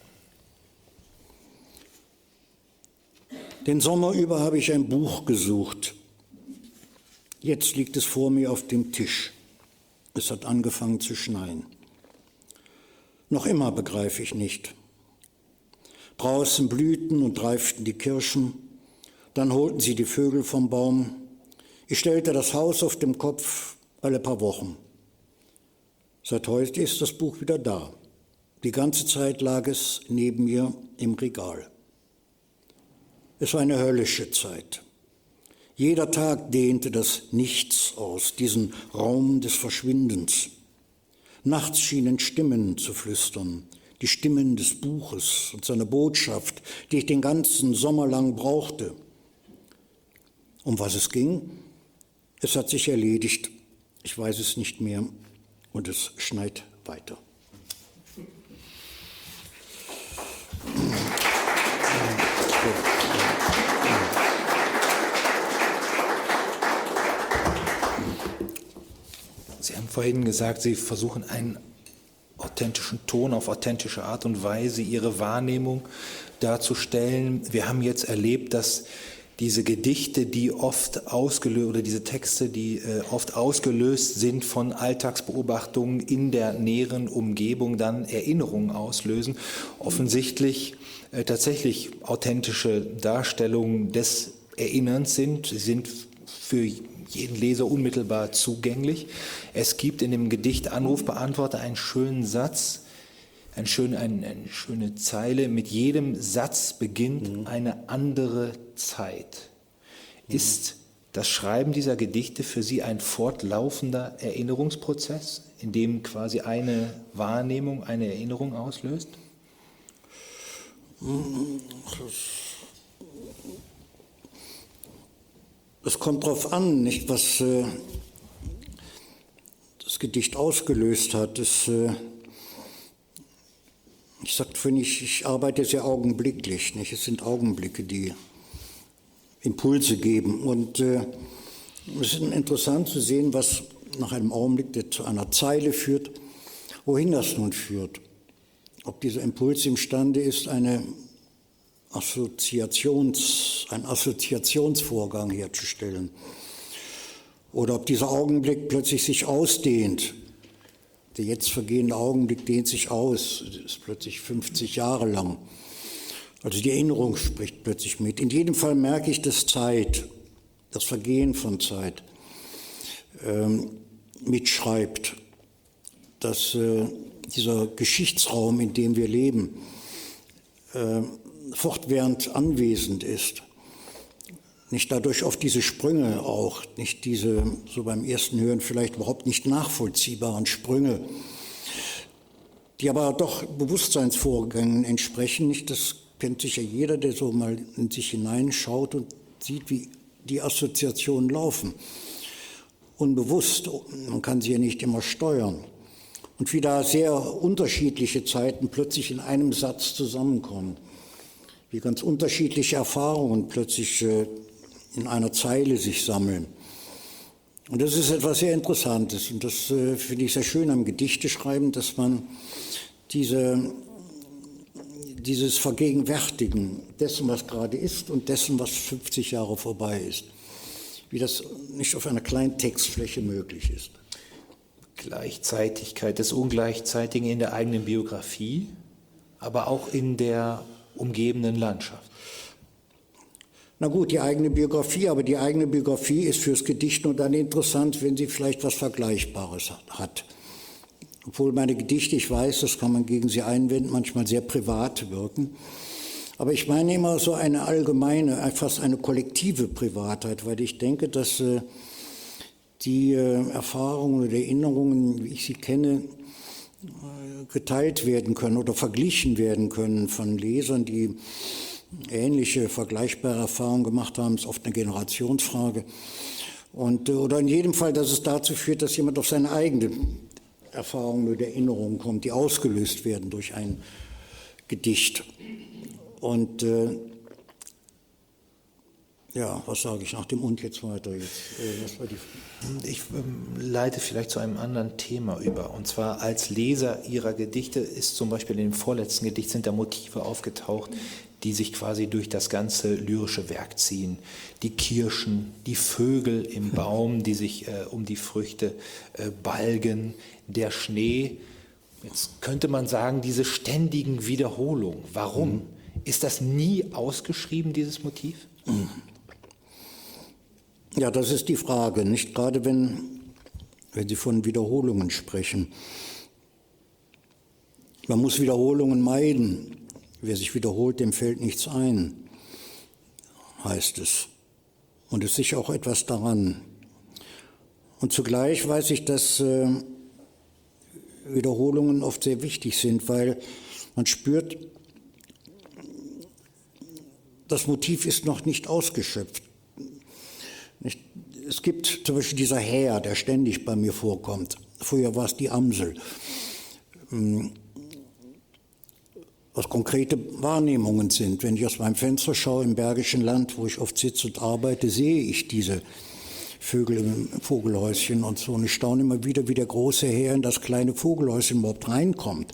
Den Sommer über habe ich ein Buch gesucht. Jetzt liegt es vor mir auf dem Tisch. Es hat angefangen zu schneien. Noch immer begreife ich nicht. Draußen blühten und reiften die Kirschen, dann holten sie die Vögel vom Baum. Ich stellte das Haus auf dem Kopf alle paar Wochen. Seit heute ist das Buch wieder da. Die ganze Zeit lag es neben mir im Regal. Es war eine höllische Zeit. Jeder Tag dehnte das Nichts aus, diesen Raum des Verschwindens. Nachts schienen Stimmen zu flüstern, die Stimmen des Buches und seiner Botschaft, die ich den ganzen Sommer lang brauchte. Um was es ging? Es hat sich erledigt. Ich weiß es nicht mehr und es schneit weiter. Sie haben vorhin gesagt, Sie versuchen einen authentischen Ton auf authentische Art und Weise, Ihre Wahrnehmung darzustellen. Wir haben jetzt erlebt, dass diese Gedichte, die oft ausgelöst, oder diese Texte, die äh, oft ausgelöst sind von Alltagsbeobachtungen in der näheren Umgebung, dann Erinnerungen auslösen, offensichtlich äh, tatsächlich authentische Darstellungen des Erinnerns sind. Sie sind für jeden Leser unmittelbar zugänglich. Es gibt in dem Gedicht Anrufbeantworter einen schönen Satz, eine schöne, eine, eine schöne Zeile. Mit jedem Satz beginnt mhm. eine andere Zeit. Mhm. Ist das Schreiben dieser Gedichte für Sie ein fortlaufender Erinnerungsprozess, in dem quasi eine Wahrnehmung, eine Erinnerung auslöst? Es kommt darauf an, nicht, was äh, das Gedicht ausgelöst hat. Es, äh, ich sagte vorhin, ich, ich arbeite sehr augenblicklich. Nicht? Es sind Augenblicke, die Impulse geben. Und äh, es ist interessant zu sehen, was nach einem Augenblick, der zu einer Zeile führt, wohin das nun führt. Ob dieser Impuls imstande ist, eine Assoziations, einen Assoziationsvorgang herzustellen. Oder ob dieser Augenblick plötzlich sich ausdehnt. Der jetzt vergehende Augenblick dehnt sich aus, ist plötzlich fünfzig Jahre lang. Also die Erinnerung spricht plötzlich mit. In jedem Fall merke ich, dass Zeit, das Vergehen von Zeit, ähm, mitschreibt. Dass äh, dieser Geschichtsraum, in dem wir leben, äh, fortwährend anwesend ist. Nicht dadurch oft diese Sprünge auch, nicht diese, so beim ersten Hören vielleicht überhaupt nicht nachvollziehbaren Sprünge, die aber doch Bewusstseinsvorgängen entsprechen. Nicht, das kennt sicher jeder, der so mal in sich hineinschaut und sieht, wie die Assoziationen laufen. Unbewusst, man kann sie ja nicht immer steuern. Und wie da sehr unterschiedliche Zeiten plötzlich in einem Satz zusammenkommen. Wie ganz unterschiedliche Erfahrungen plötzlich äh, in einer Zeile sich sammeln. Und das ist etwas sehr Interessantes. Und das äh, finde ich sehr schön am Gedichteschreiben, dass man diese, dieses Vergegenwärtigen dessen, was gerade ist und dessen, was fünfzig Jahre vorbei ist, wie das nicht auf einer kleinen Textfläche möglich ist. Gleichzeitigkeit des Ungleichzeitigen in der eigenen Biografie, aber auch in der umgebenden Landschaft. Na gut, die eigene Biografie, aber die eigene Biografie ist fürs Gedicht nur dann interessant, wenn sie vielleicht was Vergleichbares hat. Obwohl meine Gedichte, ich weiß, das kann man gegen sie einwenden, manchmal sehr privat wirken. Aber ich meine immer so eine allgemeine, fast eine kollektive Privatheit, weil ich denke, dass äh, die äh, Erfahrungen oder Erinnerungen, wie ich sie kenne, äh, geteilt werden können oder verglichen werden können von Lesern, die ähnliche, vergleichbare Erfahrungen gemacht haben. Das ist oft eine Generationsfrage. Und, oder in jedem Fall, dass es dazu führt, dass jemand auf seine eigene Erfahrungen oder Erinnerungen kommt, die ausgelöst werden durch ein Gedicht. Und äh, ja, was sage ich nach dem Und jetzt weiter? Jetzt, äh, was war die ich ähm, leite vielleicht zu einem anderen Thema über. Und zwar als Leser Ihrer Gedichte ist zum Beispiel in dem vorletzten Gedicht sind da Motive aufgetaucht, die sich quasi durch das ganze lyrische Werk ziehen. Die Kirschen, die Vögel im Baum, die sich äh, um die Früchte äh, balgen, der Schnee. Jetzt könnte man sagen, diese ständigen Wiederholungen. Warum? Mhm. Ist das nie ausgeschrieben, dieses Motiv? Mhm. Ja, das ist die Frage, nicht gerade wenn, wenn Sie von Wiederholungen sprechen. Man muss Wiederholungen meiden. Wer sich wiederholt, dem fällt nichts ein, heißt es. Und es ist sicher auch etwas daran. Und zugleich weiß ich, dass äh, Wiederholungen oft sehr wichtig sind, weil man spürt, das Motiv ist noch nicht ausgeschöpft. Nicht? Es gibt zum Beispiel dieser Häher, der ständig bei mir vorkommt. Früher war es die Amsel. Was konkrete Wahrnehmungen sind. Wenn ich aus meinem Fenster schaue im Bergischen Land, wo ich oft sitze und arbeite, sehe ich diese Vögel im Vogelhäuschen und so. Und ich staune immer wieder, wie der große Häher in das kleine Vogelhäuschen überhaupt reinkommt.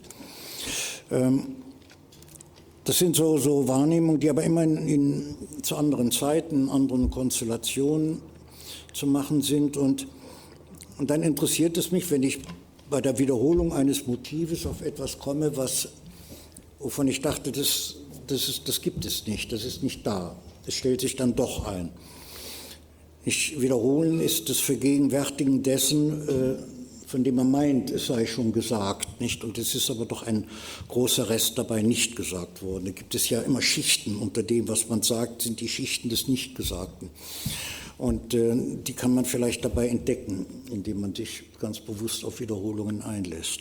Das sind so, so Wahrnehmungen, die aber immer in, in, zu anderen Zeiten, anderen Konstellationen zu machen sind. Und, und dann interessiert es mich, wenn ich bei der Wiederholung eines Motives auf etwas komme, was wovon ich dachte, das, das, ist, das gibt es nicht, das ist nicht da. Es stellt sich dann doch ein. Nicht wiederholen ist das Vergegenwärtigen dessen, äh, von dem man meint, es sei schon gesagt, nicht? Und es ist aber doch ein großer Rest dabei nicht gesagt worden. Da gibt es ja immer Schichten. Unter dem, was man sagt, sind die Schichten des Nichtgesagten. Und äh, die kann man vielleicht dabei entdecken, indem man sich ganz bewusst auf Wiederholungen einlässt.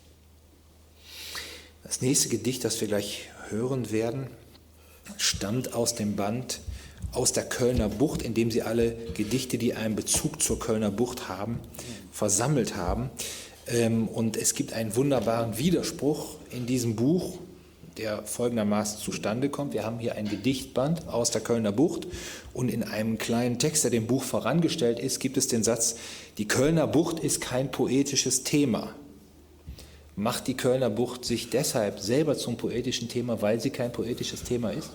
Das nächste Gedicht, das wir gleich hören werden, stammt aus dem Band Aus der Kölner Bucht, in dem Sie alle Gedichte, die einen Bezug zur Kölner Bucht haben, versammelt haben. Und es gibt einen wunderbaren Widerspruch in diesem Buch, der folgendermaßen zustande kommt. Wir haben hier ein Gedichtband aus der Kölner Bucht und in einem kleinen Text, der dem Buch vorangestellt ist, gibt es den Satz: Die Kölner Bucht ist kein poetisches Thema. Macht die Kölner Bucht sich deshalb selber zum poetischen Thema, weil sie kein poetisches Thema ist?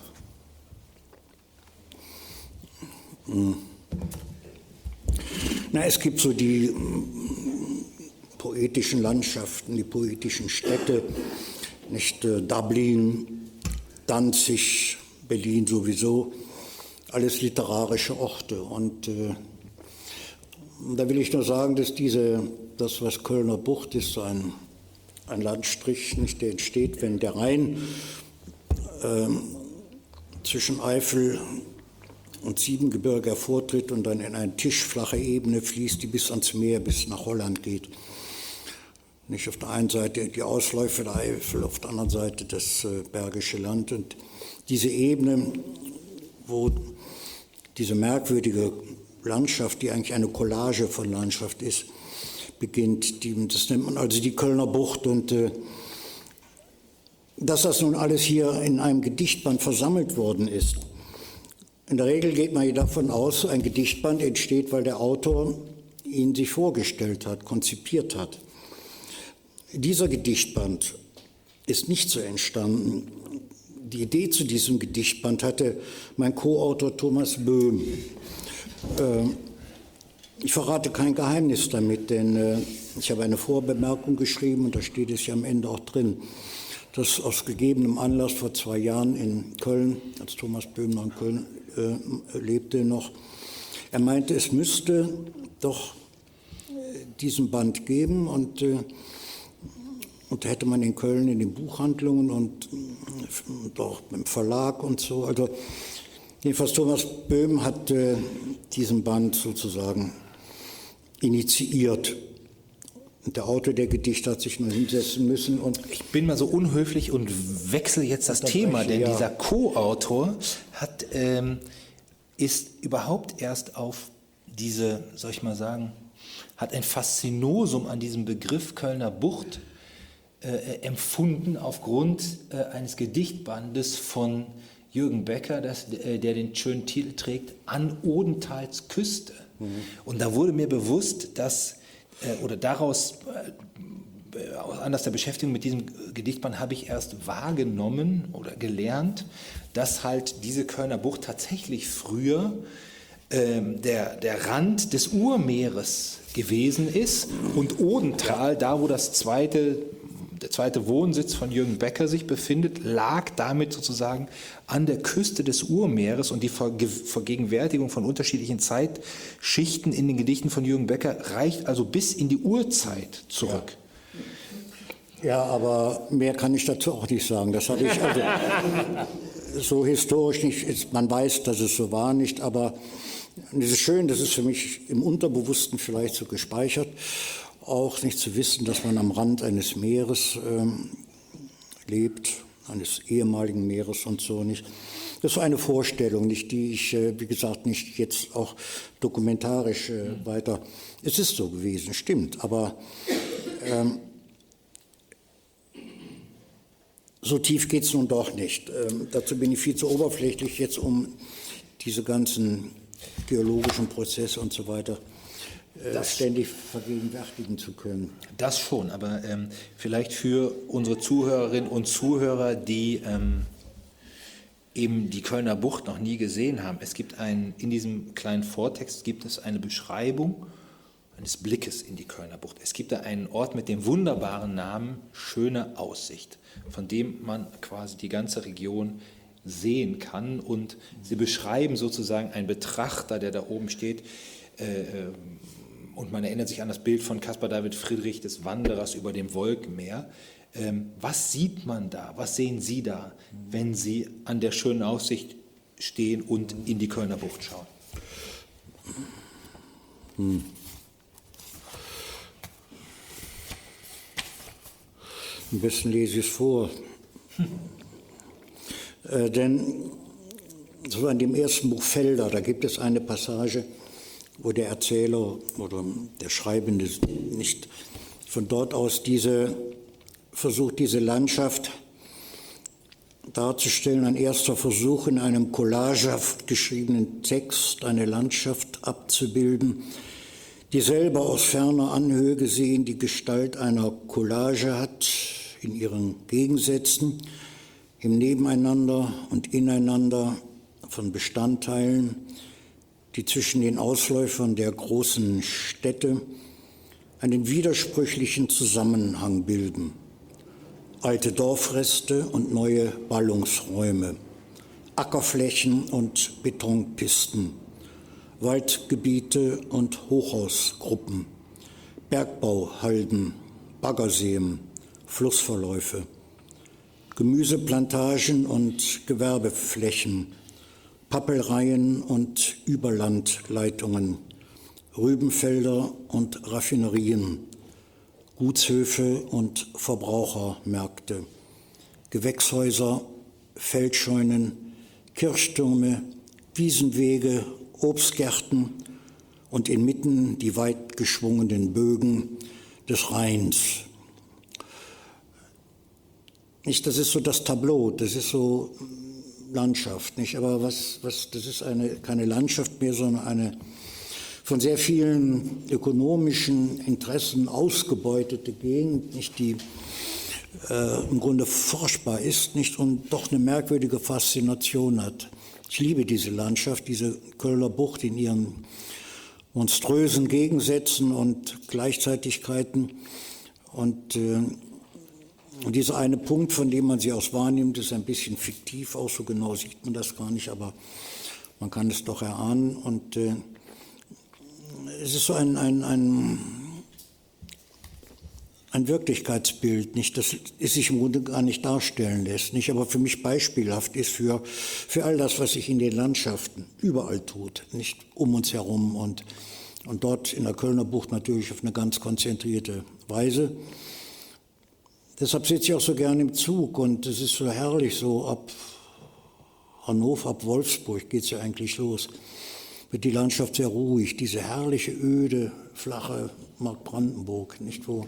Na, es gibt so die poetischen Landschaften, die poetischen Städte, nicht äh, Dublin, Danzig, Berlin sowieso, alles literarische Orte. Und äh, da will ich nur sagen, dass diese, das, was Kölner Bucht ist, so ein, ein Landstrich, nicht, der entsteht, wenn der Rhein ähm, zwischen Eifel und Siebengebirge hervortritt und dann in eine tischflache Ebene fließt, die bis ans Meer, bis nach Holland geht. Nicht auf der einen Seite die Ausläufe der Eifel, auf der anderen Seite das äh, Bergische Land. Und diese Ebene, wo diese merkwürdige Landschaft, die eigentlich eine Collage von Landschaft ist, beginnt. Die, das nennt man also die Kölner Bucht. Und äh, dass das nun alles hier in einem Gedichtband versammelt worden ist. In der Regel geht man hier davon aus, ein Gedichtband entsteht, weil der Autor ihn sich vorgestellt hat, konzipiert hat. Dieser Gedichtband ist nicht so entstanden. Die Idee zu diesem Gedichtband hatte mein Co-Autor Thomas Böhm. Ich verrate kein Geheimnis damit, denn ich habe eine Vorbemerkung geschrieben und da steht es ja am Ende auch drin, dass aus gegebenem Anlass vor zwei Jahren in Köln, als Thomas Böhm noch in Köln äh, lebte noch, er meinte, es müsste doch diesen Band geben und äh, Und da hätte man in Köln in den Buchhandlungen und, und auch im Verlag und so. Also jedenfalls Thomas Böhm hat äh, diesen Band sozusagen initiiert. Und der Autor der Gedichte hat sich nur hinsetzen müssen. Und ich bin mal so unhöflich und wechsle jetzt das Thema, denn ja. dieser Co-Autor hat, ähm, ist überhaupt erst auf diese, soll ich mal sagen, hat ein Faszinosum an diesem Begriff Kölner Bucht äh, empfunden aufgrund äh, eines Gedichtbandes von Jürgen Becker, das, äh, der den schönen Titel trägt, An Odentals Küste. Mhm. Und da wurde mir bewusst, dass oder daraus, aus Anlass der Beschäftigung mit diesem Gedichtband, habe ich erst wahrgenommen oder gelernt, dass halt diese Kölner Bucht tatsächlich früher ähm, der, der Rand des Urmeeres gewesen ist und Odenthal, da wo das zweite, der zweite Wohnsitz von Jürgen Becker sich befindet, lag damit sozusagen an der Küste des Urmeeres, und die Vergegenwärtigung von unterschiedlichen Zeitschichten in den Gedichten von Jürgen Becker reicht also bis in die Urzeit zurück. Ja, ja, aber mehr kann ich dazu auch nicht sagen. Das habe ich also so historisch nicht, man weiß, dass es so war, nicht, aber es ist schön, das ist für mich im Unterbewussten vielleicht so gespeichert, auch nicht zu wissen, dass man am Rand eines Meeres ähm, lebt, eines ehemaligen Meeres und so nicht. Das ist eine Vorstellung, nicht, die ich, äh, wie gesagt, nicht jetzt auch dokumentarisch äh, weiter. Es ist so gewesen, stimmt, aber ähm, so tief geht es nun doch nicht. Ähm, dazu bin ich viel zu oberflächlich jetzt, um diese ganzen geologischen Prozesse und so weiter das ständig vergegenwärtigen zu können. Das schon, aber ähm, vielleicht für unsere Zuhörerinnen und Zuhörer, die ähm, eben die Kölner Bucht noch nie gesehen haben. Es gibt ein, in diesem kleinen Vortext gibt es eine Beschreibung eines Blickes in die Kölner Bucht. Es gibt da einen Ort mit dem wunderbaren Namen Schöne Aussicht, von dem man quasi die ganze Region sehen kann, und sie beschreiben sozusagen einen Betrachter, der da oben steht, äh, und man erinnert sich an das Bild von Caspar David Friedrich, des Wanderers über dem Wolkenmeer. Ähm, was sieht man da? Was sehen Sie da, wenn Sie an der schönen Aussicht stehen und in die Kölner Bucht schauen? Hm. Am besten lese ich es vor. Hm. Äh, denn so in dem ersten Buch Felder, da gibt es eine Passage, wo der Erzähler oder der Schreibende nicht von dort aus diese, versucht, diese Landschaft darzustellen, ein erster Versuch in einem collagehaft geschriebenen Text, eine Landschaft abzubilden, die selber aus ferner Anhöhe gesehen die Gestalt einer Collage hat, in ihren Gegensätzen, im Nebeneinander und Ineinander von Bestandteilen, die zwischen den Ausläufern der großen Städte einen widersprüchlichen Zusammenhang bilden. Alte Dorfreste und neue Ballungsräume, Ackerflächen und Betonpisten, Waldgebiete und Hochhausgruppen, Bergbauhalden, Baggerseen, Flussverläufe, Gemüseplantagen und Gewerbeflächen, Pappelreihen und Überlandleitungen, Rübenfelder und Raffinerien, Gutshöfe und Verbrauchermärkte, Gewächshäuser, Feldscheunen, Kirchtürme, Wiesenwege, Obstgärten und inmitten die weit geschwungenen Bögen des Rheins. Nicht, das ist so das Tableau, das ist so Landschaft, nicht? Aber was, was, das ist eine, keine Landschaft mehr, sondern eine von sehr vielen ökonomischen Interessen ausgebeutete Gegend, nicht, die äh, im Grunde forschbar ist, nicht, und doch eine merkwürdige Faszination hat. Ich liebe diese Landschaft, diese Kölner Bucht in ihren monströsen Gegensätzen und Gleichzeitigkeiten. Und äh, Und dieser eine Punkt, von dem man sie aus wahrnimmt, ist ein bisschen fiktiv, auch so genau sieht man das gar nicht, aber man kann es doch erahnen. Und äh, es ist so ein, ein, ein, ein Wirklichkeitsbild, nicht, das es sich im Grunde gar nicht darstellen lässt, nicht, aber für mich beispielhaft ist für, für all das, was sich in den Landschaften überall tut, nicht um uns herum und, und dort in der Kölner Bucht natürlich auf eine ganz konzentrierte Weise. Deshalb sitze ich auch so gerne im Zug und es ist so herrlich, so ab Hannover, ab Wolfsburg geht es ja eigentlich los. Wird die Landschaft sehr ruhig, diese herrliche, öde, flache Mark-Brandenburg, nicht, wo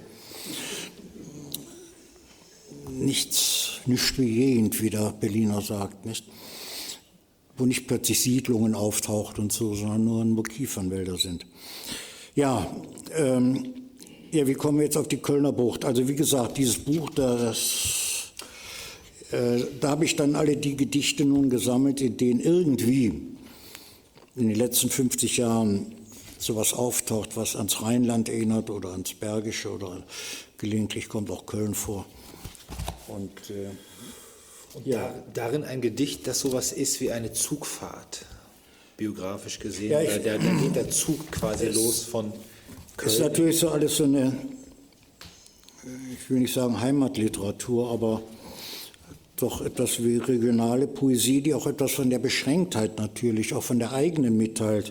nichts, nichts wie jent, wie der Berliner sagt, nicht, wo nicht plötzlich Siedlungen auftaucht und so, sondern nur, nur Kiefernwälder sind. Ja, ähm, Ja, wie kommen wir jetzt auf die Kölner Bucht? Also wie gesagt, dieses Buch, das, äh, da habe ich dann alle die Gedichte nun gesammelt, in denen irgendwie in den letzten fünfzig Jahren sowas auftaucht, was ans Rheinland erinnert oder ans Bergische oder gelegentlich kommt auch Köln vor. Und, äh, Und ja. da, darin ein Gedicht, das sowas ist wie eine Zugfahrt, biografisch gesehen. Ja, ich, da, da geht der Zug quasi los von Köln. Ist natürlich so alles so eine, ich will nicht sagen Heimatliteratur, aber doch etwas wie regionale Poesie, die auch etwas von der Beschränktheit natürlich, auch von der eigenen mitteilt.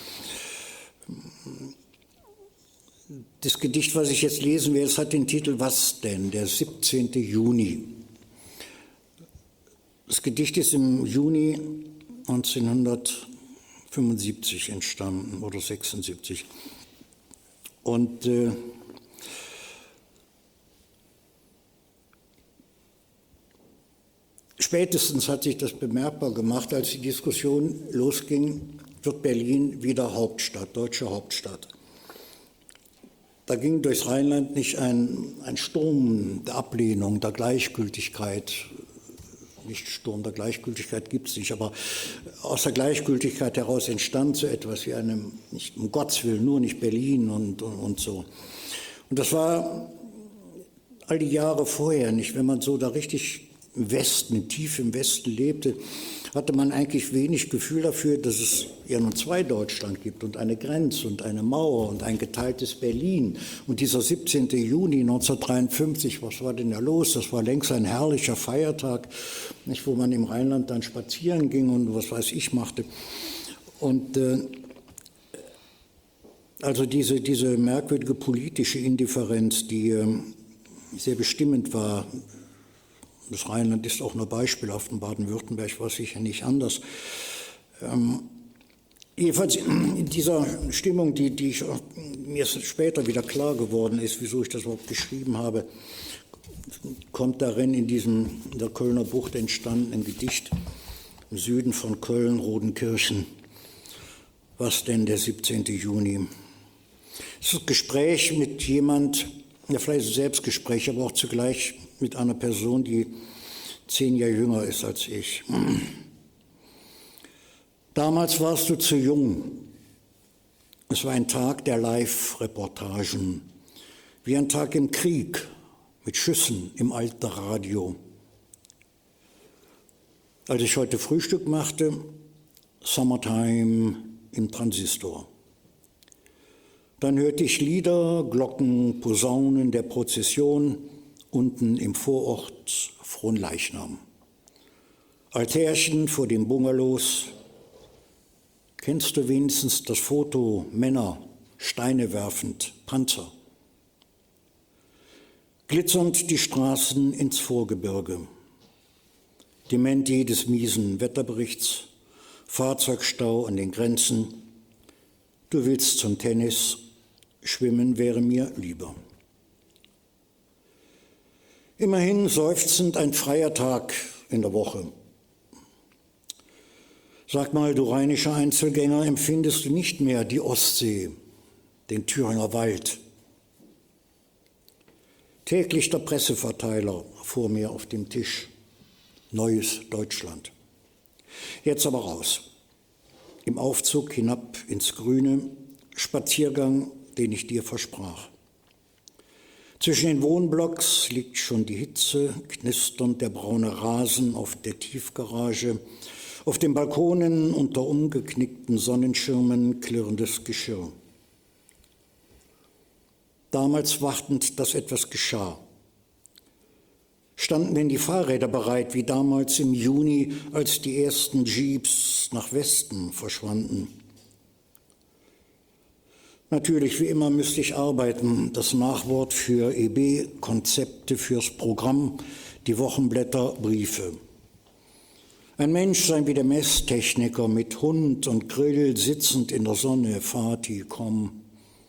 Das Gedicht, was ich jetzt lesen werde, es hat den Titel Was denn? Der siebzehnte Juni. Das Gedicht ist im Juni neunzehnhundertfünfundsiebzig entstanden oder sechsundsiebzig. Und äh, spätestens hat sich das bemerkbar gemacht, als die Diskussion losging, wird Berlin wieder Hauptstadt, deutsche Hauptstadt. Da ging durchs Rheinland nicht ein, ein Sturm der Ablehnung, der Gleichgültigkeit. Nicht Sturm der Gleichgültigkeit gibt es nicht, aber aus der Gleichgültigkeit heraus entstand so etwas wie einem, nicht um Gottes Willen, nur nicht Berlin und, und, und so. Und das war all die Jahre vorher nicht, wenn man so da richtig im Westen, tief im Westen lebte, hatte man eigentlich wenig Gefühl dafür, dass es ja nun zwei Deutschland gibt und eine Grenze und eine Mauer und ein geteiltes Berlin. Und dieser siebzehnte Juni neunzehnhundertdreiundfünfzig, was war denn da los? Das war längst ein herrlicher Feiertag, nicht, wo man im Rheinland dann spazieren ging und was weiß ich machte. Und äh, also diese, diese merkwürdige politische Indifferenz, die äh, sehr bestimmend war. Das Rheinland ist auch nur beispielhaft, in Baden-Württemberg war es sicher nicht anders. Ähm, jedenfalls in dieser Stimmung, die, die ich, mir später wieder klar geworden ist, wieso ich das überhaupt geschrieben habe, kommt darin in diesem in der Kölner Bucht entstandenen Gedicht im Süden von Köln, Rodenkirchen. Was denn der siebzehnte Juni? Es ist ein Gespräch mit jemand, ja vielleicht ein Selbstgespräch, aber auch zugleich mit einer Person, die zehn Jahre jünger ist als ich. Damals warst du zu jung. Es war ein Tag der Live-Reportagen, wie ein Tag im Krieg mit Schüssen im alten Radio. Als ich heute Frühstück machte, Summertime im Transistor. Dann hörte ich Lieder, Glocken, Posaunen der Prozession unten im Vorort Fronleichnam. Altärchen vor den Bungalows. Kennst du wenigstens das Foto Männer, Steine werfend, Panzer? Glitzernd die Straßen ins Vorgebirge. Dementi des miesen Wetterberichts, Fahrzeugstau an den Grenzen. Du willst zum Tennis, Schwimmen wäre mir lieber. Immerhin seufzend ein freier Tag in der Woche. Sag mal, du rheinischer Einzelgänger, empfindest du nicht mehr die Ostsee, den Thüringer Wald? Täglich der Presseverteiler vor mir auf dem Tisch. Neues Deutschland. Jetzt aber raus. Im Aufzug hinab ins Grüne, Spaziergang, den ich dir versprach. Zwischen den Wohnblocks liegt schon die Hitze, knisternd der braune Rasen auf der Tiefgarage, auf den Balkonen unter umgeknickten Sonnenschirmen klirrendes Geschirr. Damals wartend, dass etwas geschah. Standen denn die Fahrräder bereit, wie damals im Juni, als die ersten Jeeps nach Westen verschwanden? Natürlich, wie immer, müsste ich arbeiten. Das Nachwort für E B, Konzepte fürs Programm, die Wochenblätter, Briefe. Ein Mensch sein wie der Messtechniker mit Hund und Grill sitzend in der Sonne, Vati, komm.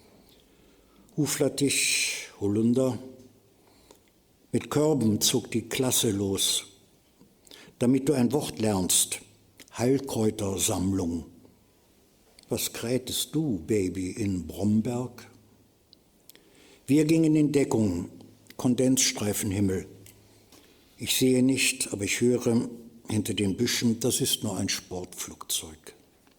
Huflattich, Holunder. Mit Körben zog die Klasse los, damit du ein Wort lernst. Heilkräutersammlung. Was krätest du, Baby, in Bromberg? Wir gingen in Deckung, Kondensstreifenhimmel. Ich sehe nicht, aber ich höre hinter den Büschen, das ist nur ein Sportflugzeug.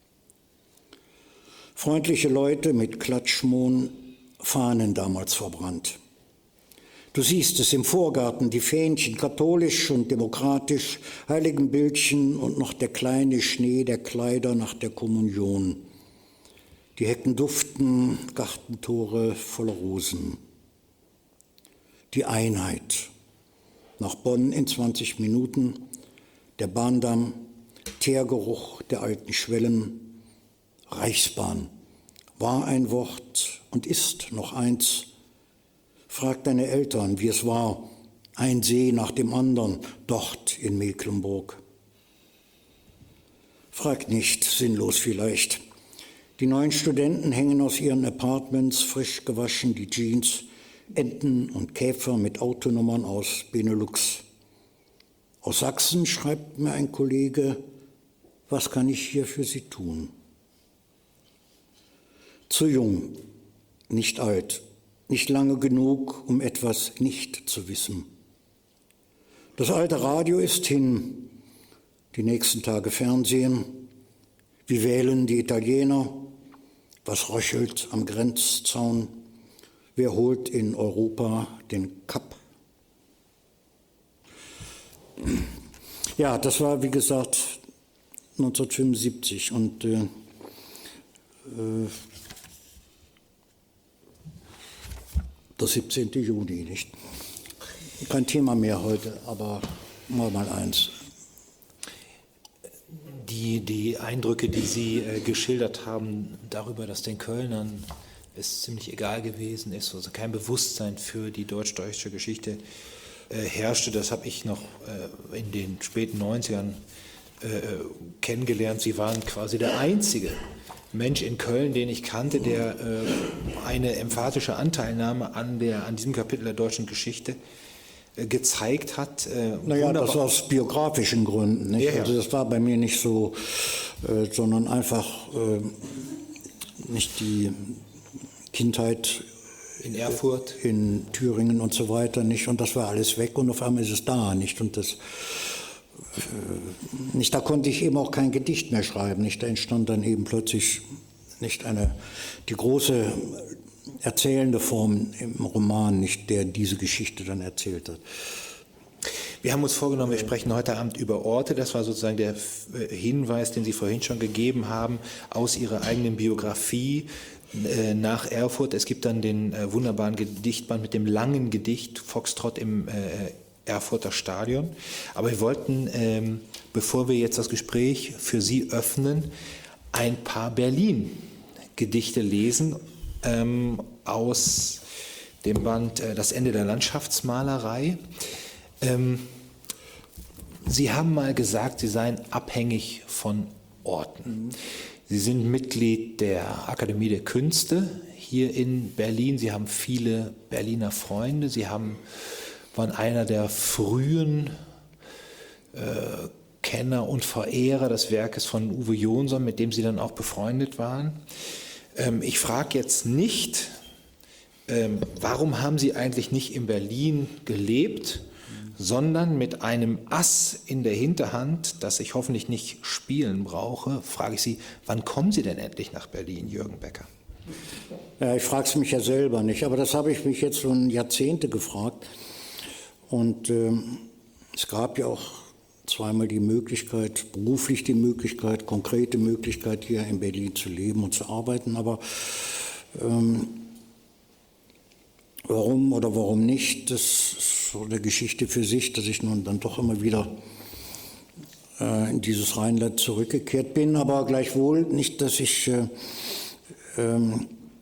Freundliche Leute mit Klatschmohn, Fahnen damals verbrannt. Du siehst es im Vorgarten, die Fähnchen, katholisch und demokratisch, Heiligenbildchen und noch der kleine Schnee der Kleider nach der Kommunion. Die Hecken duften, Gartentore voller Rosen. Die Einheit. Nach Bonn in zwanzig Minuten, der Bahndamm, Teergeruch der alten Schwellen, Reichsbahn. War ein Wort und ist noch eins. Frag deine Eltern, wie es war, ein See nach dem anderen, dort in Mecklenburg. Frag nicht, sinnlos vielleicht. Die neuen Studenten hängen aus ihren Apartments, frisch gewaschen, die Jeans, Enten und Käfer mit Autonummern aus Benelux. Aus Sachsen schreibt mir ein Kollege, was kann ich hier für Sie tun? Zu jung, nicht alt. Nicht lange genug, um etwas nicht zu wissen. Das alte Radio ist hin, die nächsten Tage Fernsehen. Wie wählen die Italiener? Was röchelt am Grenzzaun? Wer holt in Europa den Cup? Ja, das war, wie gesagt, neunzehnhundertfünfundsiebzig und äh, äh, der siebzehnten Juni, nicht? Kein Thema mehr heute, aber mal mal eins. Die, die Eindrücke, die Sie äh, geschildert haben, darüber, dass den Kölnern es ziemlich egal gewesen ist, also kein Bewusstsein für die deutsch-deutsche Geschichte äh, herrschte, das habe ich noch äh, in den späten neunzigern äh, kennengelernt. Sie waren quasi der einzige Mensch in Köln, den ich kannte, der äh, eine emphatische Anteilnahme an, der, an diesem Kapitel der deutschen Geschichte äh, gezeigt hat. Äh, naja, das aus biografischen Gründen. Nicht? Ja, ja. Also das war bei mir nicht so, äh, sondern einfach äh, nicht die Kindheit in Erfurt, in Thüringen und so weiter, nicht? Und das war alles weg und auf einmal ist es da, nicht? Und das Nicht, da konnte ich eben auch kein Gedicht mehr schreiben. Nicht, da entstand dann eben plötzlich nicht eine, die große erzählende Form im Roman, nicht, der diese Geschichte dann erzählt hat. Wir haben uns vorgenommen, wir sprechen heute Abend über Orte. Das war sozusagen der Hinweis, den Sie vorhin schon gegeben haben, aus Ihrer eigenen Biografie. äh, nach Erfurt. Es gibt dann den äh, wunderbaren Gedichtband mit dem langen Gedicht Foxtrott im äh, Erfurter Stadion. Aber wir wollten, ähm, bevor wir jetzt das Gespräch für Sie öffnen, ein paar Berlin-Gedichte lesen ähm, aus dem Band äh, Das Ende der Landschaftsmalerei. Ähm, Sie haben mal gesagt, Sie seien abhängig von Orten. Sie sind Mitglied der Akademie der Künste hier in Berlin. Sie haben viele Berliner Freunde. Sie haben, waren einer der frühen äh, Kenner und Verehrer des Werkes von Uwe Jonsson, mit dem Sie dann auch befreundet waren. Ähm, ich frage jetzt nicht, ähm, warum haben Sie eigentlich nicht in Berlin gelebt, sondern mit einem Ass in der Hinterhand, das ich hoffentlich nicht spielen brauche, frage ich Sie, wann kommen Sie denn endlich nach Berlin, Jürgen Becker? Ja, ich frage es mich ja selber nicht, aber das habe ich mich jetzt schon Jahrzehnte gefragt. Und ähm, es gab ja auch zweimal die Möglichkeit, beruflich die Möglichkeit, konkrete Möglichkeit, hier in Berlin zu leben und zu arbeiten. Aber ähm, warum oder warum nicht, das ist so eine Geschichte für sich, dass ich nun dann doch immer wieder äh, in dieses Rheinland zurückgekehrt bin. Aber gleichwohl nicht, dass ich... Äh, ähm,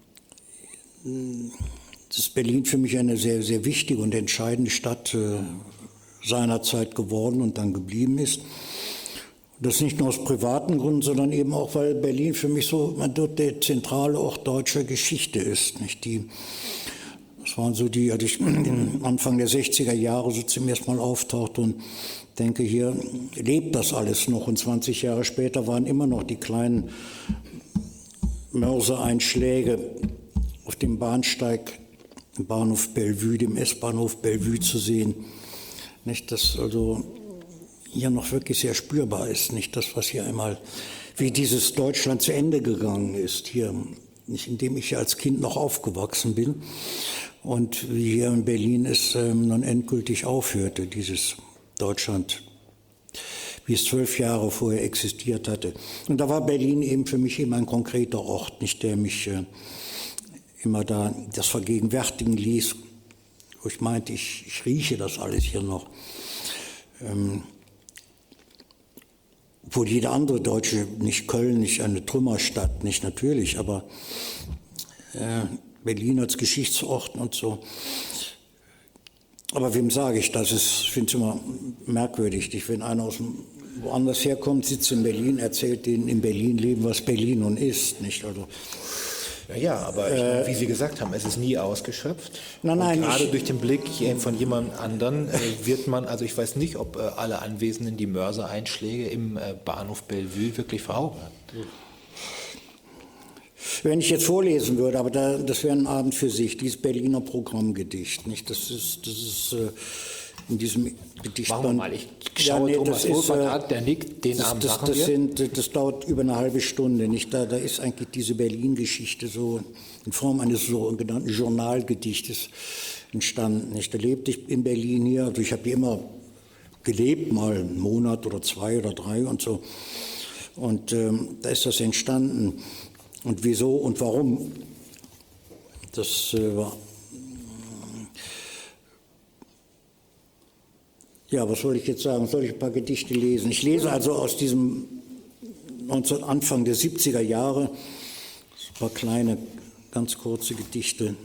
das ist Berlin für mich eine sehr, sehr wichtige und entscheidende Stadt äh, seinerzeit geworden und dann geblieben ist. Das nicht nur aus privaten Gründen, sondern eben auch, weil Berlin für mich so dort der zentrale Ort deutscher Geschichte ist. Nicht? Die, das waren so die, als ich Anfang der sechziger Jahre so zum ersten Mal auftauchte und denke, hier lebt das alles noch. Und zwanzig Jahre später waren immer noch die kleinen Mörsereinschläge auf dem Bahnsteig im Bahnhof Bellevue, dem S-Bahnhof Bellevue zu sehen. Nicht, dass also hier noch wirklich sehr spürbar ist, nicht das, was hier einmal, wie dieses Deutschland zu Ende gegangen ist, hier, nicht indem ich hier als Kind noch aufgewachsen bin und wie hier in Berlin es ähm, dann endgültig aufhörte, dieses Deutschland, wie es zwölf Jahre vorher existiert hatte. Und da war Berlin eben für mich eben ein konkreter Ort, nicht der mich äh, immer da das vergegenwärtigen ließ, wo ich meinte, ich, ich rieche das alles hier noch. Ähm, obwohl jede andere deutsche, nicht Köln, nicht eine Trümmerstadt, nicht natürlich, aber äh, Berlin als Geschichtsort und so. Aber wem sage ich das? Ich finde es immer merkwürdig, wenn einer aus dem, woanders herkommt, sitzt in Berlin, erzählt denen in Berlin leben, was Berlin nun ist. Nicht? Also, ja, ja, aber ich meine, wie Sie gesagt haben, es ist nie ausgeschöpft. Nein, nein, und gerade ich, durch den Blick von jemand anderen äh, wird man, also ich weiß nicht, ob äh, alle Anwesenden die Mörsereinschläge im äh, Bahnhof Bellevue wirklich vor Augen hatten. Wenn ich jetzt vorlesen würde, aber da, das wäre ein Abend für sich, dieses Berliner Programmgedicht, nicht? Das ist, das ist äh, in diesem Gedichtband. Machen wir mal, ich schaue ja, nee, Thomas Wohlfahrt äh, an, der nickt, den das, Abend das, machen das, wir. sind, das dauert über eine halbe Stunde, nicht? Da, da ist eigentlich diese Berlin-Geschichte so in Form eines sogenannten Journalgedichtes entstanden, nicht? Da lebte ich in Berlin hier, also ich habe hier immer gelebt, mal einen Monat oder zwei oder drei und so. Und ähm, da ist das entstanden. Und wieso und warum? Das äh, war. Ja, was soll ich jetzt sagen? Soll ich ein paar Gedichte lesen? Ich lese also aus diesem Anfang der siebziger Jahre ein paar kleine, ganz kurze Gedichte.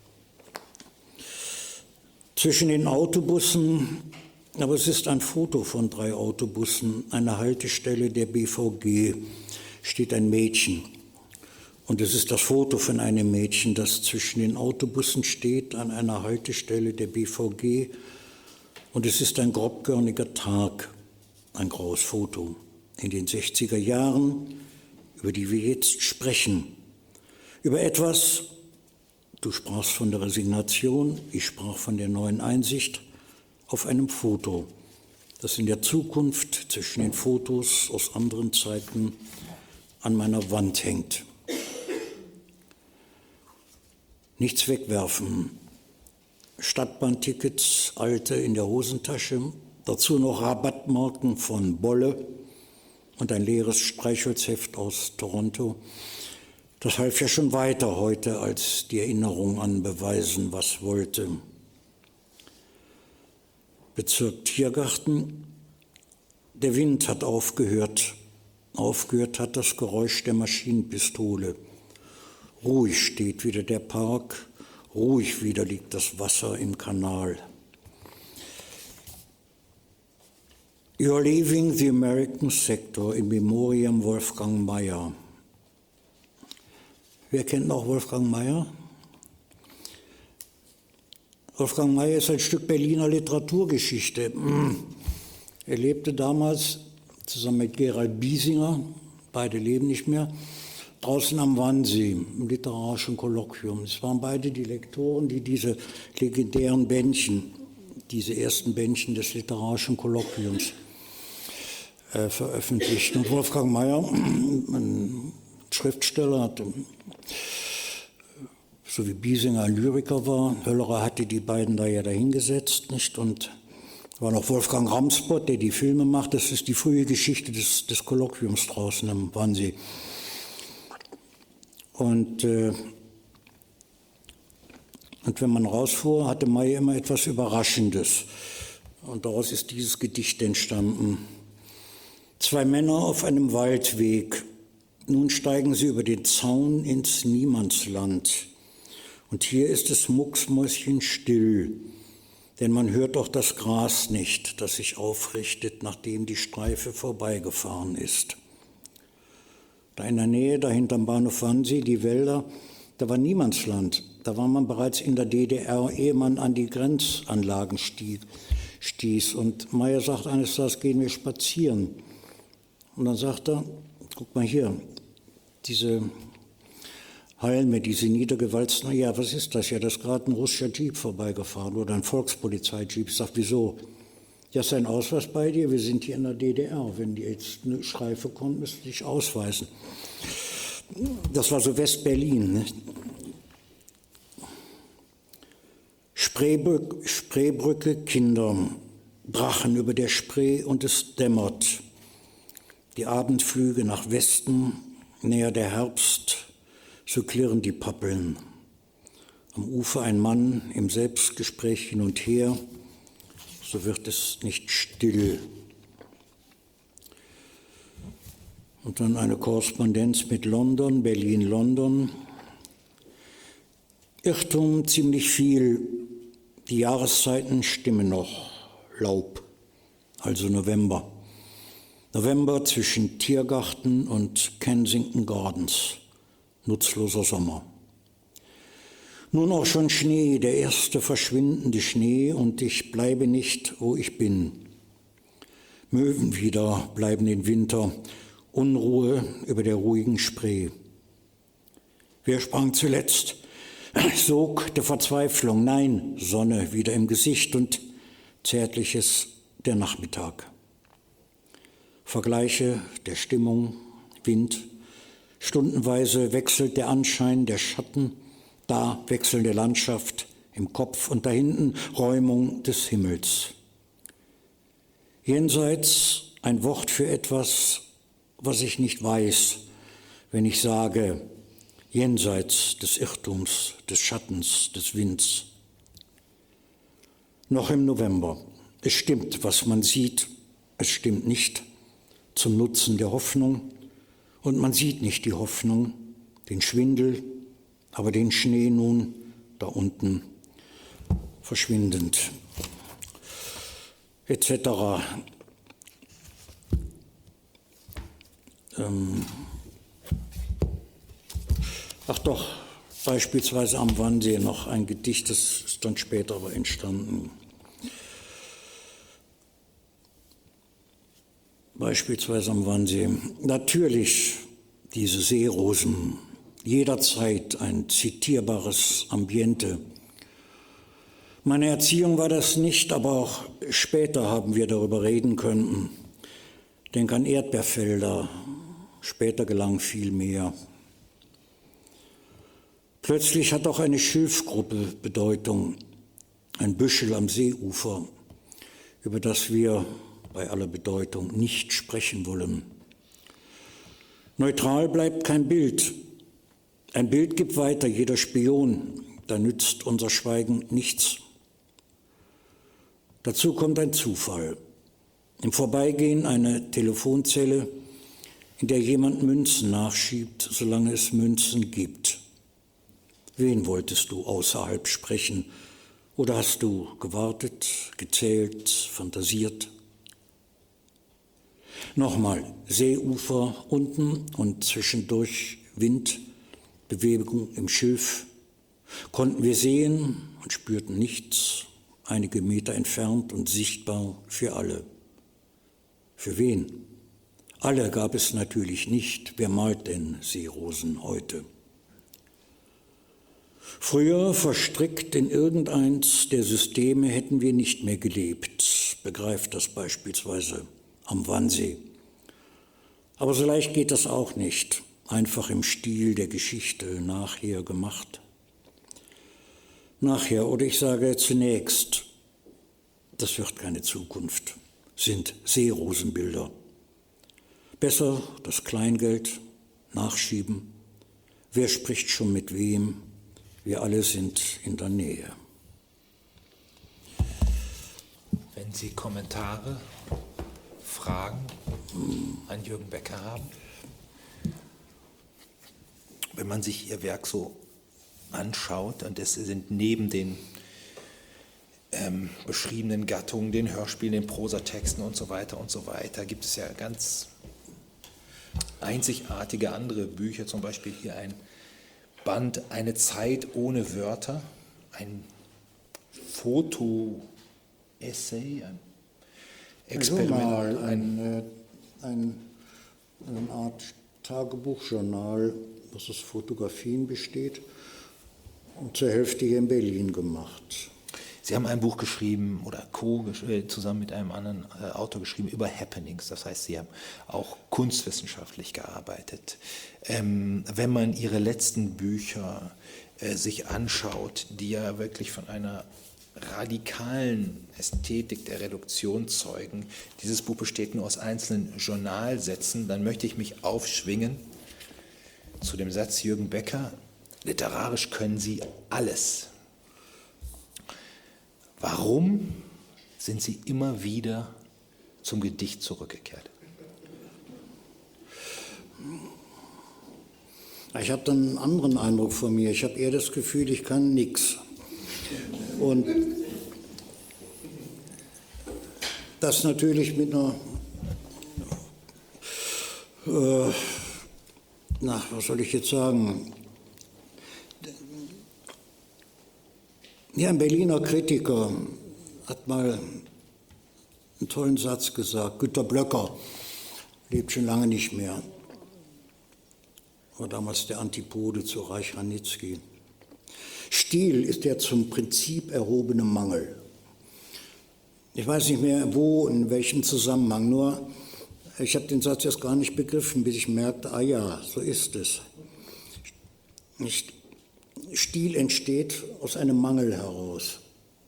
Zwischen den Autobussen, aber es ist ein Foto von drei Autobussen, eine Haltestelle der B V G, steht ein Mädchen. Und es ist das Foto von einem Mädchen, das zwischen den Autobussen steht, an einer Haltestelle der B V G. Und es ist ein grobkörniger Tag, ein graues Foto in den sechziger Jahren, über die wir jetzt sprechen. Über etwas, du sprachst von der Resignation, ich sprach von der neuen Einsicht, auf einem Foto, das in der Zukunft zwischen den Fotos aus anderen Zeiten an meiner Wand hängt. Nichts wegwerfen. Stadtbahntickets, alte in der Hosentasche, dazu noch Rabattmarken von Bolle und ein leeres Streichholzheft aus Toronto. Das half ja schon weiter heute, als die Erinnerung an Beweisen was wollte. Bezirk Tiergarten. Der Wind hat aufgehört. Aufgehört hat das Geräusch der Maschinenpistole. Ruhig steht wieder der Park. Ruhig wieder liegt das Wasser im Kanal. You are leaving the American sector in memoriam Wolfgang Mayer. Wer kennt noch Wolfgang Mayer? Wolfgang Mayer ist ein Stück Berliner Literaturgeschichte. Er lebte damals zusammen mit Gerald Biesinger, beide leben nicht mehr, draußen am Wannsee, im literarischen Kolloquium. Es waren beide die Lektoren, die diese legendären Bändchen, diese ersten Bändchen des literarischen Kolloquiums äh, veröffentlichten. Und Wolfgang Mayer, ein Schriftsteller, hatte, so wie Biesinger ein Lyriker war, Höllerer hatte die beiden da ja dahingesetzt, nicht? Und war noch Wolfgang Ramspott, der die Filme macht. Das ist die frühe Geschichte des, des Kolloquiums draußen am Wannsee. Und, äh, und wenn man rausfuhr, hatte Mayer immer etwas Überraschendes. Und daraus ist dieses Gedicht entstanden. Zwei Männer auf einem Waldweg. Nun steigen sie über den Zaun ins Niemandsland. Und hier ist es mucksmäuschenstill. Denn man hört auch das Gras nicht, das sich aufrichtet, nachdem die Streife vorbeigefahren ist. Da in der Nähe, da hinterm Bahnhof Wannsee, die Wälder, da war Niemandsland. Da war man bereits in der D D R, ehe man an die Grenzanlagen stieß. Und Mayer sagt eines Tages, gehen wir spazieren. Und dann sagt er, guck mal hier, diese Halme, diese niedergewalzten, ja, was ist das? Ja, das ist gerade ein russischer Jeep vorbeigefahren oder ein Volkspolizei-Jeep. Ich sage, wieso? Ja, ist ein Ausweis bei dir? Wir sind hier in der D D R. Wenn dir jetzt eine Streife kommt, müsst ihr dich ausweisen. Das war so West-Berlin. Ne? Spreebrücke, Spreebrücke, Kinder, Drachen über der Spree und es dämmert. Die Abendflüge nach Westen, näher der Herbst, so klirren die Pappeln. Am Ufer ein Mann im Selbstgespräch hin und her, so wird es nicht still. Und dann eine Korrespondenz mit London, Berlin-London. Irrtum ziemlich viel, die Jahreszeiten stimmen noch, Laub, also November. November zwischen Tiergarten und Kensington Gardens. Nutzloser Sommer. Nun auch schon Schnee, der erste verschwindende Schnee, und ich bleibe nicht, wo ich bin. Möwen wieder bleiben den Winter, Unruhe über der ruhigen Spree. Wer sprang zuletzt? Sog der Verzweiflung, nein, Sonne wieder im Gesicht und Zärtliches der Nachmittag. Vergleiche der Stimmung, Wind. Stundenweise wechselt der Anschein, der Schatten, da wechselnde Landschaft im Kopf und da hinten Räumung des Himmels. Jenseits ein Wort für etwas, was ich nicht weiß, wenn ich sage, jenseits des Irrtums, des Schattens, des Winds. Noch im November. Es stimmt, was man sieht, es stimmt nicht, zum Nutzen der Hoffnung. Und man sieht nicht die Hoffnung, den Schwindel, aber den Schnee nun da unten verschwindend, et cetera. Ähm Ach doch, beispielsweise am Wannsee noch ein Gedicht, das ist dann später aber entstanden. Beispielsweise am Wannsee. Natürlich diese Seerosen, jederzeit ein zitierbares Ambiente. Meine Erziehung war das nicht, aber auch später haben wir darüber reden können. Denk an Erdbeerfelder, später gelang viel mehr. Plötzlich hat auch eine Schilfgruppe Bedeutung, ein Büschel am Seeufer, über das wir bei aller Bedeutung nicht sprechen wollen. Neutral bleibt kein Bild, Ein Bild gibt weiter, jeder Spion, da nützt unser Schweigen nichts. Dazu kommt ein Zufall. Im Vorbeigehen eine Telefonzelle, in der jemand Münzen nachschiebt, solange es Münzen gibt. Wen wolltest du außerhalb sprechen? Oder hast du gewartet, gezählt, fantasiert? Nochmal, Seeufer unten und zwischendurch Wind, Bewegung im Schilf. Konnten wir sehen und spürten nichts, einige Meter entfernt und sichtbar für alle. Für wen? Alle gab es natürlich nicht. Wer malt denn Seerosen heute? Früher, verstrickt in irgendeins der Systeme, hätten wir nicht mehr gelebt. Begreift das beispielsweise am Wannsee. Aber so leicht geht das auch nicht. Einfach im Stil der Geschichte nachher gemacht. Nachher, oder ich sage zunächst, das wird keine Zukunft, sind Seerosenbilder. Besser das Kleingeld nachschieben. Wer spricht schon mit wem? Wir alle sind in der Nähe. Wenn Sie Kommentare, Fragen an Jürgen Becker haben, wenn man sich Ihr Werk so anschaut, und es sind neben den ähm, beschriebenen Gattungen, den Hörspielen, den Prosatexten und so weiter und so weiter, gibt es ja ganz einzigartige andere Bücher, zum Beispiel hier ein Band Eine Zeit ohne Wörter, ein Foto-Essay, ein Experiment. Also mal ein, ein, ein, eine Art Tagebuchjournal, das aus Fotografien besteht, und zur Hälfte hier in Berlin gemacht. Sie haben ein Buch geschrieben oder co zusammen mit einem anderen äh, Autor geschrieben über Happenings. Das heißt, Sie haben auch kunstwissenschaftlich gearbeitet. Ähm, wenn man Ihre letzten Bücher äh, sich anschaut, die ja wirklich von einer radikalen Ästhetik der Reduktion zeugen, dieses Buch besteht nur aus einzelnen Journalsätzen, dann möchte ich mich aufschwingen zu dem Satz Jürgen Becker: Literarisch können Sie alles. Warum sind Sie immer wieder zum Gedicht zurückgekehrt? Ich habe dann einen anderen Eindruck von mir. Ich habe eher das Gefühl, ich kann nichts. Und das natürlich mit einer, äh, na, was soll ich jetzt sagen? Ja, ein Berliner Kritiker hat mal einen tollen Satz gesagt. Günter Blöcker lebt schon lange nicht mehr. War damals der Antipode zu Reich Ranitzky. Stil ist der zum Prinzip erhobene Mangel. Ich weiß nicht mehr, wo, in welchem Zusammenhang, nur ich habe den Satz erst gar nicht begriffen, bis ich merkte, ah ja, so ist es. Nicht Stil entsteht aus einem Mangel heraus.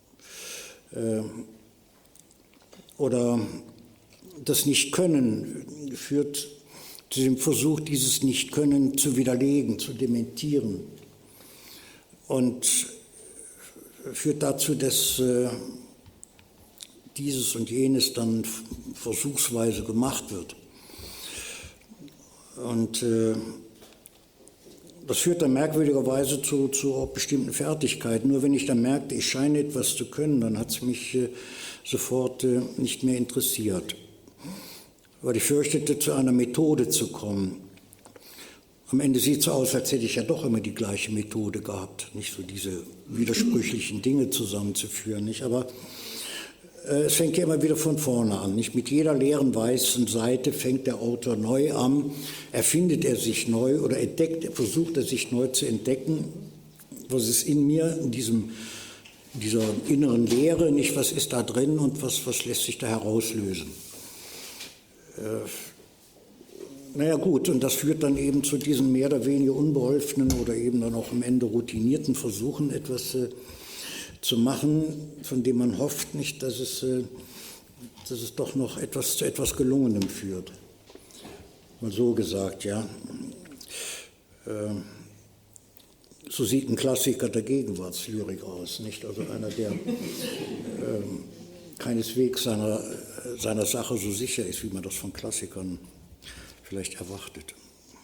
Oder das Nichtkönnen führt zu dem Versuch, dieses Nichtkönnen zu widerlegen, zu dementieren. Und führt dazu, dass dieses und jenes dann versuchsweise gemacht wird. Und das führt dann merkwürdigerweise zu, zu bestimmten Fertigkeiten. Nur wenn ich dann merkte, ich scheine etwas zu können, dann hat es mich äh, sofort äh, nicht mehr interessiert. Weil ich fürchtete, zu einer Methode zu kommen. Am Ende sieht es so aus, als hätte ich ja doch immer die gleiche Methode gehabt. Nicht so diese widersprüchlichen Dinge zusammenzuführen. Nicht? Aber äh, es fängt ja immer wieder von vorne an. Nicht? Mit jeder leeren weißen Seite fängt der Autor neu an. Erfindet er sich neu oder entdeckt, versucht er sich neu zu entdecken, was ist in mir, in diesem, dieser inneren Leere, nicht was ist da drin und was, was lässt sich da herauslösen. Äh, naja gut, und das führt dann eben zu diesen mehr oder weniger unbeholfenen oder eben dann auch am Ende routinierten Versuchen, etwas äh, zu machen, von dem man hofft nicht, dass es, äh, dass es doch noch etwas zu etwas Gelungenem führt. Mal so gesagt, ja. so sieht ein Klassiker der Gegenwartslyrik aus, nicht? Also einer, der ähm, keineswegs seiner, seiner Sache so sicher ist, wie man das von Klassikern vielleicht erwartet.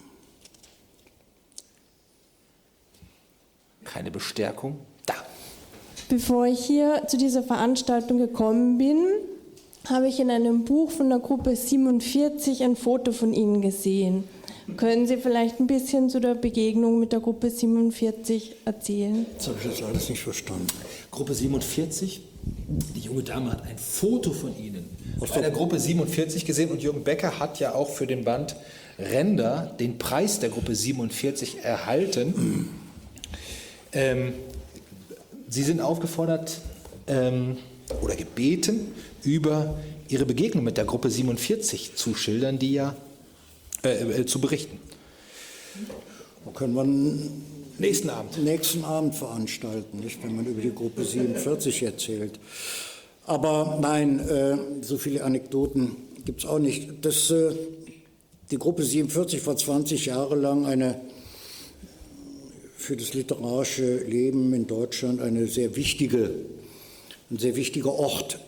Keine Bestärkung? Da. Bevor ich hier zu dieser Veranstaltung gekommen bin, habe ich in einem Buch von der Gruppe siebenundvierzig ein Foto von Ihnen gesehen. Können Sie vielleicht ein bisschen zu der Begegnung mit der Gruppe siebenundvierzig erzählen? Das habe ich jetzt alles nicht verstanden. Gruppe siebenundvierzig, die junge Dame hat ein Foto von Ihnen aus der Gruppe siebenundvierzig gesehen und Jürgen Becker hat ja auch für den Band Ränder den Preis der Gruppe siebenundvierzig erhalten. Ähm, Sie sind aufgefordert ähm, oder gebeten, über Ihre Begegnung mit der Gruppe siebenundvierzig zu schildern, die ja äh, äh, zu berichten. Da können wir einen nächsten Abend. nächsten Abend veranstalten, nicht, wenn man über die Gruppe siebenundvierzig erzählt. Aber nein, äh, so viele Anekdoten gibt es auch nicht. Das, äh, die Gruppe siebenundvierzig war zwanzig Jahre lang eine für das literarische Leben in Deutschland eine sehr wichtige, ein sehr wichtiger Ort.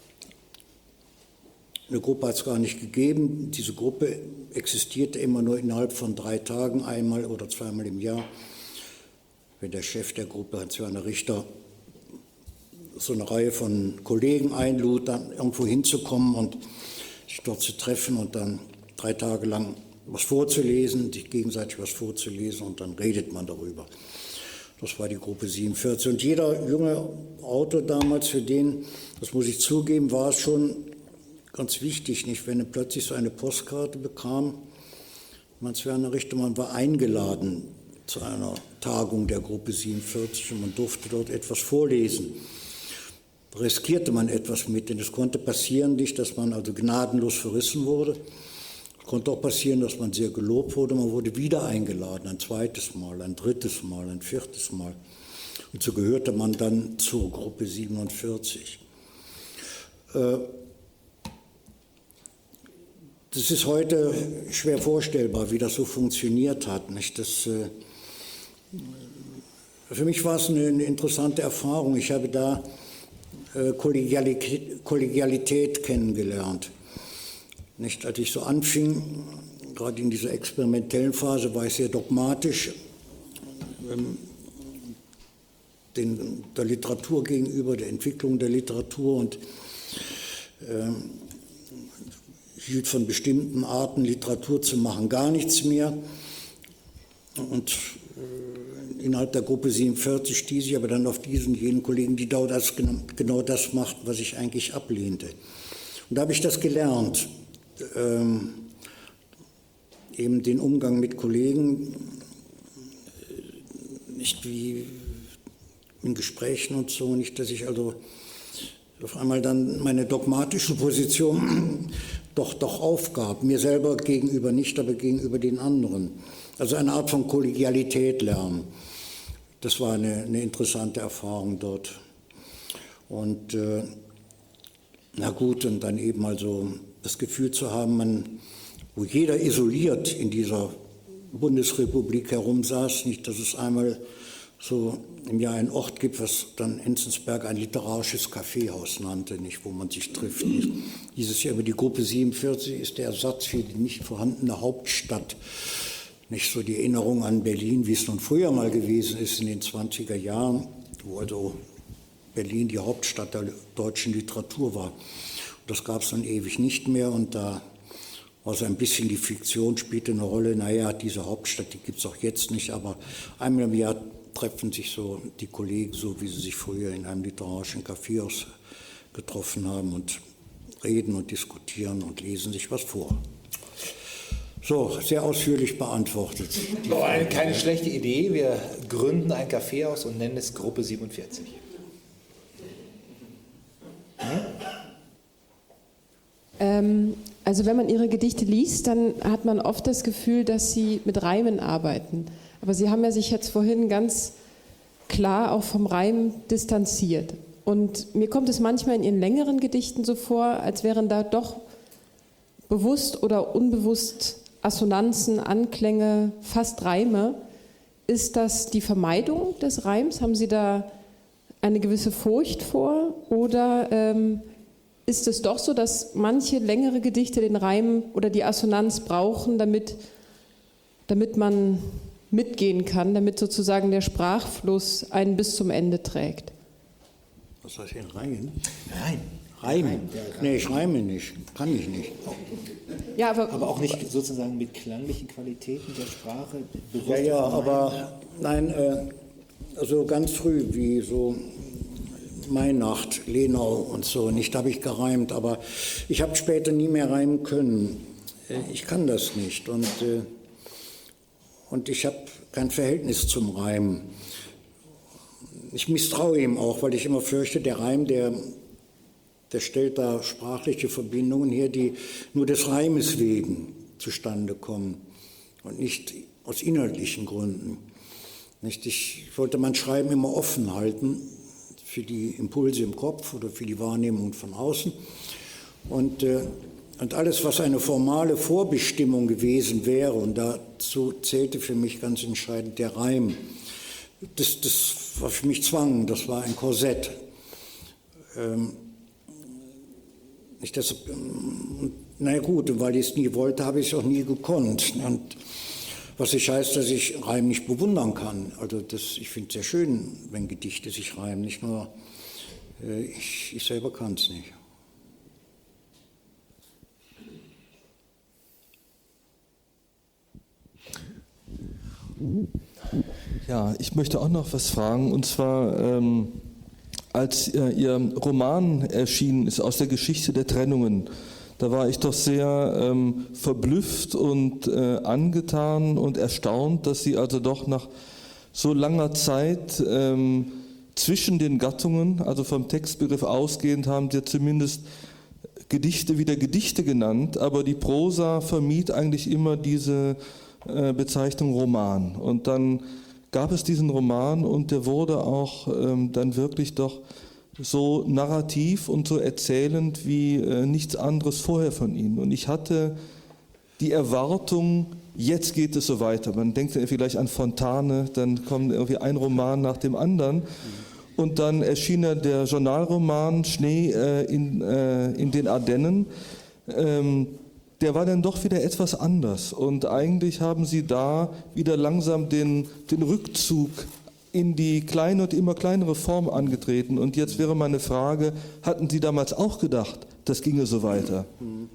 Eine Gruppe hat es gar nicht gegeben. Diese Gruppe existierte immer nur innerhalb von drei Tagen, einmal oder zweimal im Jahr. Wenn der Chef der Gruppe, Hans-Werner Richter, so eine Reihe von Kollegen einlud, dann irgendwo hinzukommen und sich dort zu treffen und dann drei Tage lang was vorzulesen, sich gegenseitig was vorzulesen und dann redet man darüber. Das war die Gruppe siebenundvierzig. Und jeder junge Autor damals, für den, das muss ich zugeben, war es schon ganz wichtig, nicht, wenn er plötzlich so eine Postkarte bekam. Hans-Werner Richter, man war eingeladen zu einer Tagung der Gruppe siebenundvierzig und man durfte dort etwas vorlesen. Da riskierte man etwas mit, denn es konnte passieren, nicht, dass man also gnadenlos verrissen wurde. Es konnte auch passieren, dass man sehr gelobt wurde, man wurde wieder eingeladen, ein zweites Mal, ein drittes Mal, ein viertes Mal. Und so gehörte man dann zur Gruppe siebenundvierzig. Das ist heute schwer vorstellbar, wie das so funktioniert hat. Nicht? Das, für mich war es eine, eine interessante Erfahrung. Ich habe da Kollegialität, Kollegialität kennengelernt. Nicht, als ich so anfing, gerade in dieser experimentellen Phase, war ich sehr dogmatisch ähm, den, der Literatur gegenüber, der Entwicklung der Literatur und ähm, hielt von bestimmten Arten, Literatur zu machen, gar nichts mehr. Und äh, innerhalb der Gruppe siebenundvierzig stieß ich aber dann auf diesen, jenen Kollegen, die genau das, genau das macht, was ich eigentlich ablehnte. Und da habe ich das gelernt. Ähm, eben den Umgang mit Kollegen, nicht wie in Gesprächen und so, nicht, dass ich also auf einmal dann meine dogmatische Position doch, doch aufgab, mir selber gegenüber nicht, aber gegenüber den anderen. Also eine Art von Kollegialität lernen. Das war eine, eine interessante Erfahrung dort. Und äh, na gut, und dann eben also das Gefühl zu haben, man, wo jeder isoliert in dieser Bundesrepublik herumsaß, nicht, dass es einmal so im Jahr einen Ort gibt, was dann Enzensberger ein literarisches Kaffeehaus nannte, nicht, wo man sich trifft. Nicht. Dieses Jahr über die Gruppe siebenundvierzig ist der Ersatz für die nicht vorhandene Hauptstadt. Nicht so die Erinnerung an Berlin, wie es nun früher mal gewesen ist in den zwanziger Jahren, wo also Berlin die Hauptstadt der deutschen Literatur war. Das gab es dann ewig nicht mehr und da war so ein bisschen die Fiktion, spielte eine Rolle. Naja, diese Hauptstadt, die gibt es auch jetzt nicht, aber einmal im Jahr treffen sich so die Kollegen, so wie sie sich früher in einem literarischen Kaffeehaus getroffen haben und reden und diskutieren und lesen sich was vor. So, sehr ausführlich beantwortet. Oh, eine, keine schlechte Idee. Wir gründen ein Kaffeehaus und nennen es Gruppe siebenundvierzig. Hm? Ähm, also wenn man Ihre Gedichte liest, dann hat man oft das Gefühl, dass Sie mit Reimen arbeiten. Aber Sie haben ja sich jetzt vorhin ganz klar auch vom Reim distanziert. Und mir kommt es manchmal in Ihren längeren Gedichten so vor, als wären da doch bewusst oder unbewusst Assonanzen, Anklänge, fast Reime, ist das die Vermeidung des Reims? Haben Sie da eine gewisse Furcht vor? Oder ähm, ist es doch so, dass manche längere Gedichte den Reim oder die Assonanz brauchen, damit, damit man mitgehen kann, damit sozusagen der Sprachfluss einen bis zum Ende trägt? Was heißt denn Reimen? Reim. Reimen? Nee, ich reime nicht. Kann ich nicht. Ja, aber, Aber auch nicht sozusagen mit klanglichen Qualitäten der Sprache? Ja, ja, aber nein, äh, also ganz früh, wie so Mainacht, Lenau und so, nicht habe ich gereimt, aber ich habe später nie mehr reimen können. Äh, ich kann das nicht und, äh, und ich habe kein Verhältnis zum Reimen. Ich misstraue ihm auch, weil ich immer fürchte, der Reim, der, der stellt da sprachliche Verbindungen her, die nur des Reimes wegen zustande kommen und nicht aus inhaltlichen Gründen. Nicht? Ich wollte mein Schreiben immer offen halten für die Impulse im Kopf oder für die Wahrnehmung von außen. Und, äh, und alles, was eine formale Vorbestimmung gewesen wäre, und dazu zählte für mich ganz entscheidend der Reim, das, das war für mich Zwang, das war ein Korsett. Ähm, ich das, ähm, na gut, und weil ich es nie wollte, habe ich es auch nie gekonnt. Und was nicht heißt, dass ich Reim nicht bewundern kann. Also das, ich finde es sehr schön, wenn Gedichte sich reimen, nicht nur äh, ich, ich selber kann es nicht. Ja, ich möchte auch noch was fragen, und zwar, ähm, als äh, Ihr Roman erschienen ist, aus der Geschichte der Trennungen, da war ich doch sehr ähm, verblüfft und äh, angetan und erstaunt, dass Sie also doch nach so langer Zeit ähm, zwischen den Gattungen, also vom Textbegriff ausgehend, haben Sie zumindest Gedichte wieder Gedichte genannt, aber die Prosa vermied eigentlich immer diese äh, Bezeichnung Roman. Und dann gab es diesen Roman und der wurde auch ähm, dann wirklich doch so narrativ und so erzählend wie äh, nichts anderes vorher von Ihnen. Und ich hatte die Erwartung, jetzt geht es so weiter. Man denkt ja vielleicht an Fontane, dann kommt irgendwie ein Roman nach dem anderen. Und dann erschien ja der Journalroman Schnee äh, in, äh, in den Ardennen. Ähm, der war dann doch wieder etwas anders. Und eigentlich haben Sie da wieder langsam den, den Rückzug in die kleine und immer kleinere Form angetreten. Und jetzt wäre meine Frage, hatten Sie damals auch gedacht, das ginge so weiter?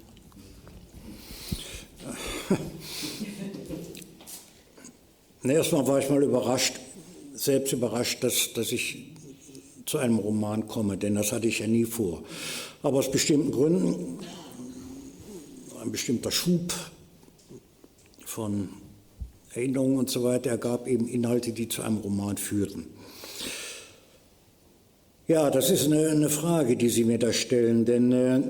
Erstmal war ich mal überrascht, selbst überrascht, dass, dass ich zu einem Roman komme, denn das hatte ich ja nie vor. Aber aus bestimmten Gründen, ein bestimmter Schub von Erinnerungen und so weiter, ergab eben Inhalte, die zu einem Roman führten. Ja, das ist eine, eine Frage, die Sie mir da stellen, denn äh,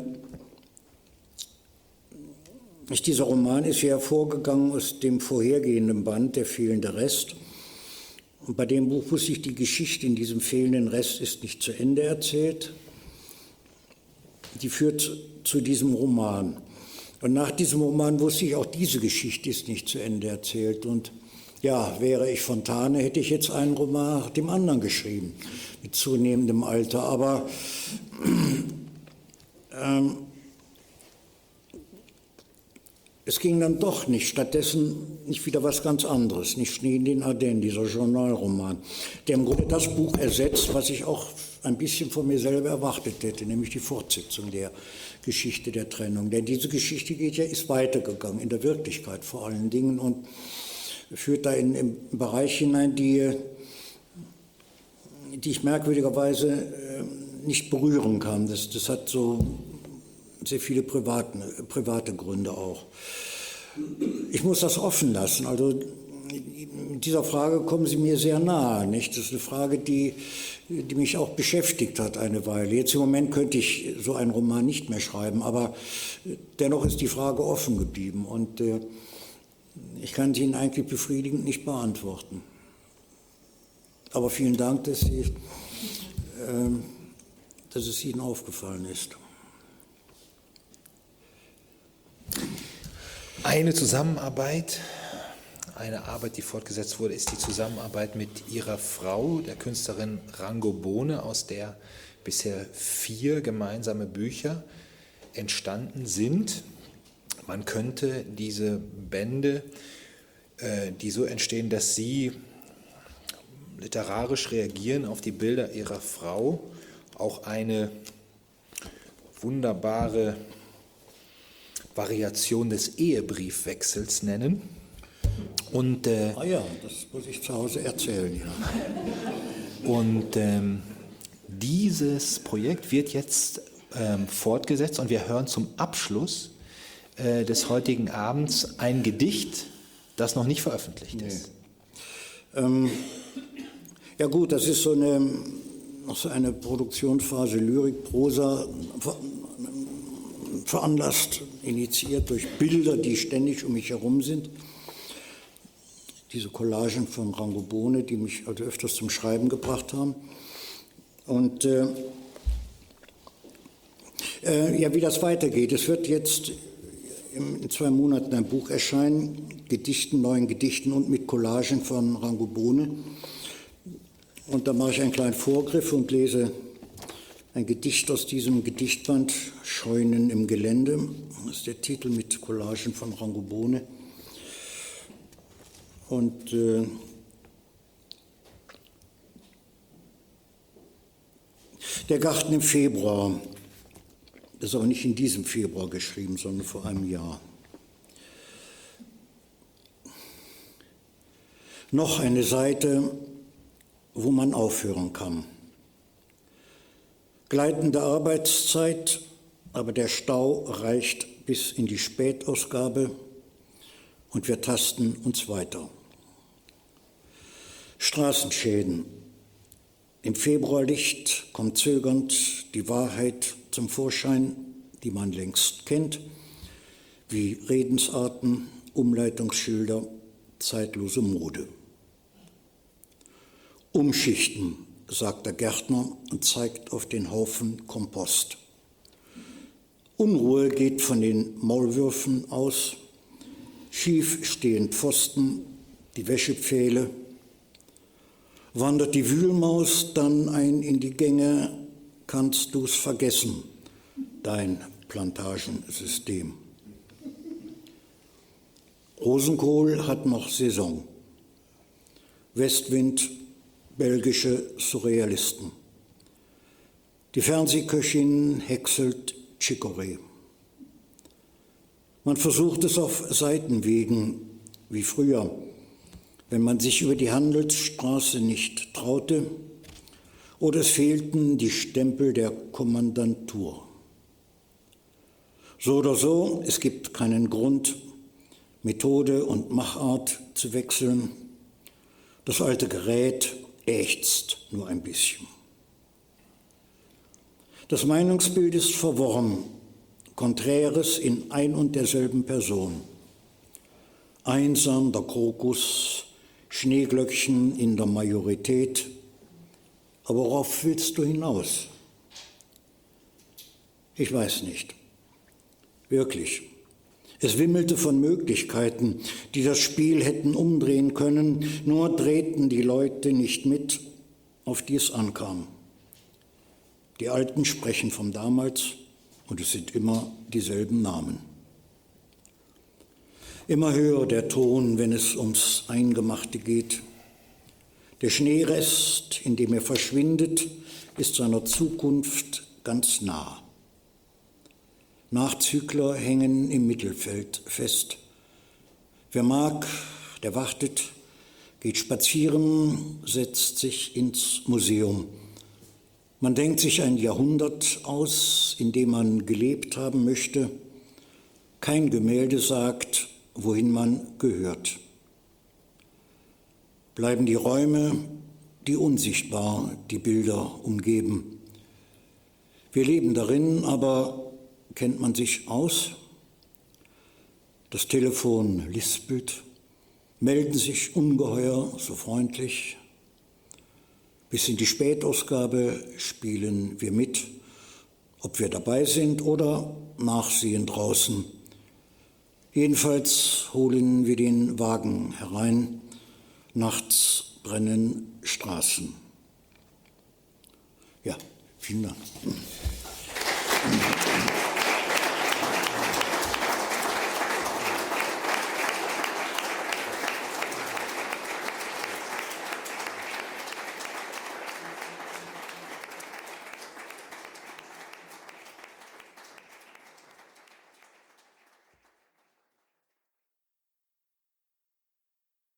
dieser Roman ist ja hervorgegangen aus dem vorhergehenden Band, Der fehlende Rest. Und bei dem Buch wusste ich, die Geschichte in diesem fehlenden Rest ist nicht zu Ende erzählt. Die führt zu diesem Roman. Und nach diesem Roman wusste ich, auch diese Geschichte ist nicht zu Ende erzählt. Und ja, wäre ich Fontane, hätte ich jetzt einen Roman nach dem anderen geschrieben, mit zunehmendem Alter. Aber ähm, es ging dann doch nicht. Stattdessen nicht wieder was ganz anderes. Nicht Schnee in den Ardennen, dieser Journalroman, der im Grunde das Buch ersetzt, was ich auch ein bisschen von mir selber erwartet hätte, nämlich die Fortsetzung der Geschichte der Trennung. Denn diese Geschichte geht ja, ist weitergegangen, in der Wirklichkeit vor allen Dingen, und führt da in, in Bereich hinein, die, die ich merkwürdigerweise äh, nicht berühren kann. Das, das hat so sehr viele privaten, private Gründe auch. Ich muss das offen lassen. Also in dieser Frage kommen Sie mir sehr nahe, nicht? Das ist eine Frage, die, die mich auch beschäftigt hat eine Weile. Jetzt im Moment könnte ich so einen Roman nicht mehr schreiben, aber dennoch ist die Frage offen geblieben und äh, ich kann sie Ihnen eigentlich befriedigend nicht beantworten. Aber vielen Dank, dass, Sie, äh, dass es Ihnen aufgefallen ist. Eine Zusammenarbeit, eine Arbeit, die fortgesetzt wurde, ist die Zusammenarbeit mit Ihrer Frau, der Künstlerin Rango Bohne, aus der bisher vier gemeinsame Bücher entstanden sind. Man könnte diese Bände, äh, die so entstehen, dass Sie literarisch reagieren auf die Bilder Ihrer Frau, auch eine wunderbare Variation des Ehebriefwechsels nennen. Und, äh, Ah ja, das muss ich zu Hause erzählen, ja. Und ähm, dieses Projekt wird jetzt ähm, fortgesetzt und wir hören zum Abschluss äh, des heutigen Abends ein Gedicht, das noch nicht veröffentlicht ist. Nee. Ähm, ja gut, das ist so eine, noch so eine Produktionsphase Lyrik, Prosa, ver, veranlasst, initiiert durch Bilder, die ständig um mich herum sind. Diese Collagen von Rango Bohne, die mich also öfters zum Schreiben gebracht haben. Und äh, äh, ja, wie das weitergeht. Es wird jetzt in zwei Monaten ein Buch erscheinen, Gedichten, neuen Gedichten und mit Collagen von Rango Bohne. Und da mache ich einen kleinen Vorgriff und lese ein Gedicht aus diesem Gedichtband, Scheunen im Gelände. Das ist der Titel mit Collagen von Rango Bohne. Und äh, der Garten im Februar, das ist aber nicht in diesem Februar geschrieben, sondern vor einem Jahr. Noch eine Seite, wo man aufhören kann. Gleitende Arbeitszeit, aber der Stau reicht bis in die Spätausgabe und wir tasten uns weiter. Straßenschäden. Im Februarlicht kommt zögernd die Wahrheit zum Vorschein, die man längst kennt, wie Redensarten, Umleitungsschilder, zeitlose Mode. Umschichten, sagt der Gärtner und zeigt auf den Haufen Kompost. Unruhe geht von den Maulwürfen aus, schief stehen Pfosten, die Wäschepfähle. Wandert die Wühlmaus dann ein in die Gänge, kannst du's vergessen, dein Plantagensystem. Rosenkohl hat noch Saison. Westwind, belgische Surrealisten. Die Fernsehköchin häckselt Chicorée. Man versucht es auf Seitenwegen, wie früher, wenn man sich über die Handelsstraße nicht traute oder es fehlten die Stempel der Kommandantur. So oder so, es gibt keinen Grund, Methode und Machart zu wechseln. Das alte Gerät ächzt nur ein bisschen. Das Meinungsbild ist verworren, Konträres in ein und derselben Person. Einsam der Krokus, Schneeglöckchen in der Majorität. Aber worauf willst du hinaus? Ich weiß nicht. Wirklich. Es wimmelte von Möglichkeiten, die das Spiel hätten umdrehen können, nur drehten die Leute nicht mit, auf die es ankam. Die Alten sprechen vom Damals und es sind immer dieselben Namen. Immer höher der Ton, wenn es ums Eingemachte geht. Der Schneerest, in dem er verschwindet, ist seiner Zukunft ganz nah. Nachzügler hängen im Mittelfeld fest. Wer mag, der wartet, geht spazieren, setzt sich ins Museum. Man denkt sich ein Jahrhundert aus, in dem man gelebt haben möchte. Kein Gemälde sagt, wohin man gehört. Bleiben die Räume, die unsichtbar die Bilder umgeben. Wir leben darin, aber kennt man sich aus? Das Telefon lispelt, melden sich ungeheuer so freundlich. Bis in die Spätausgabe spielen wir mit, ob wir dabei sind oder nachsehen draußen. Jedenfalls holen wir den Wagen herein. Nachts brennen Straßen. Ja, vielen Dank.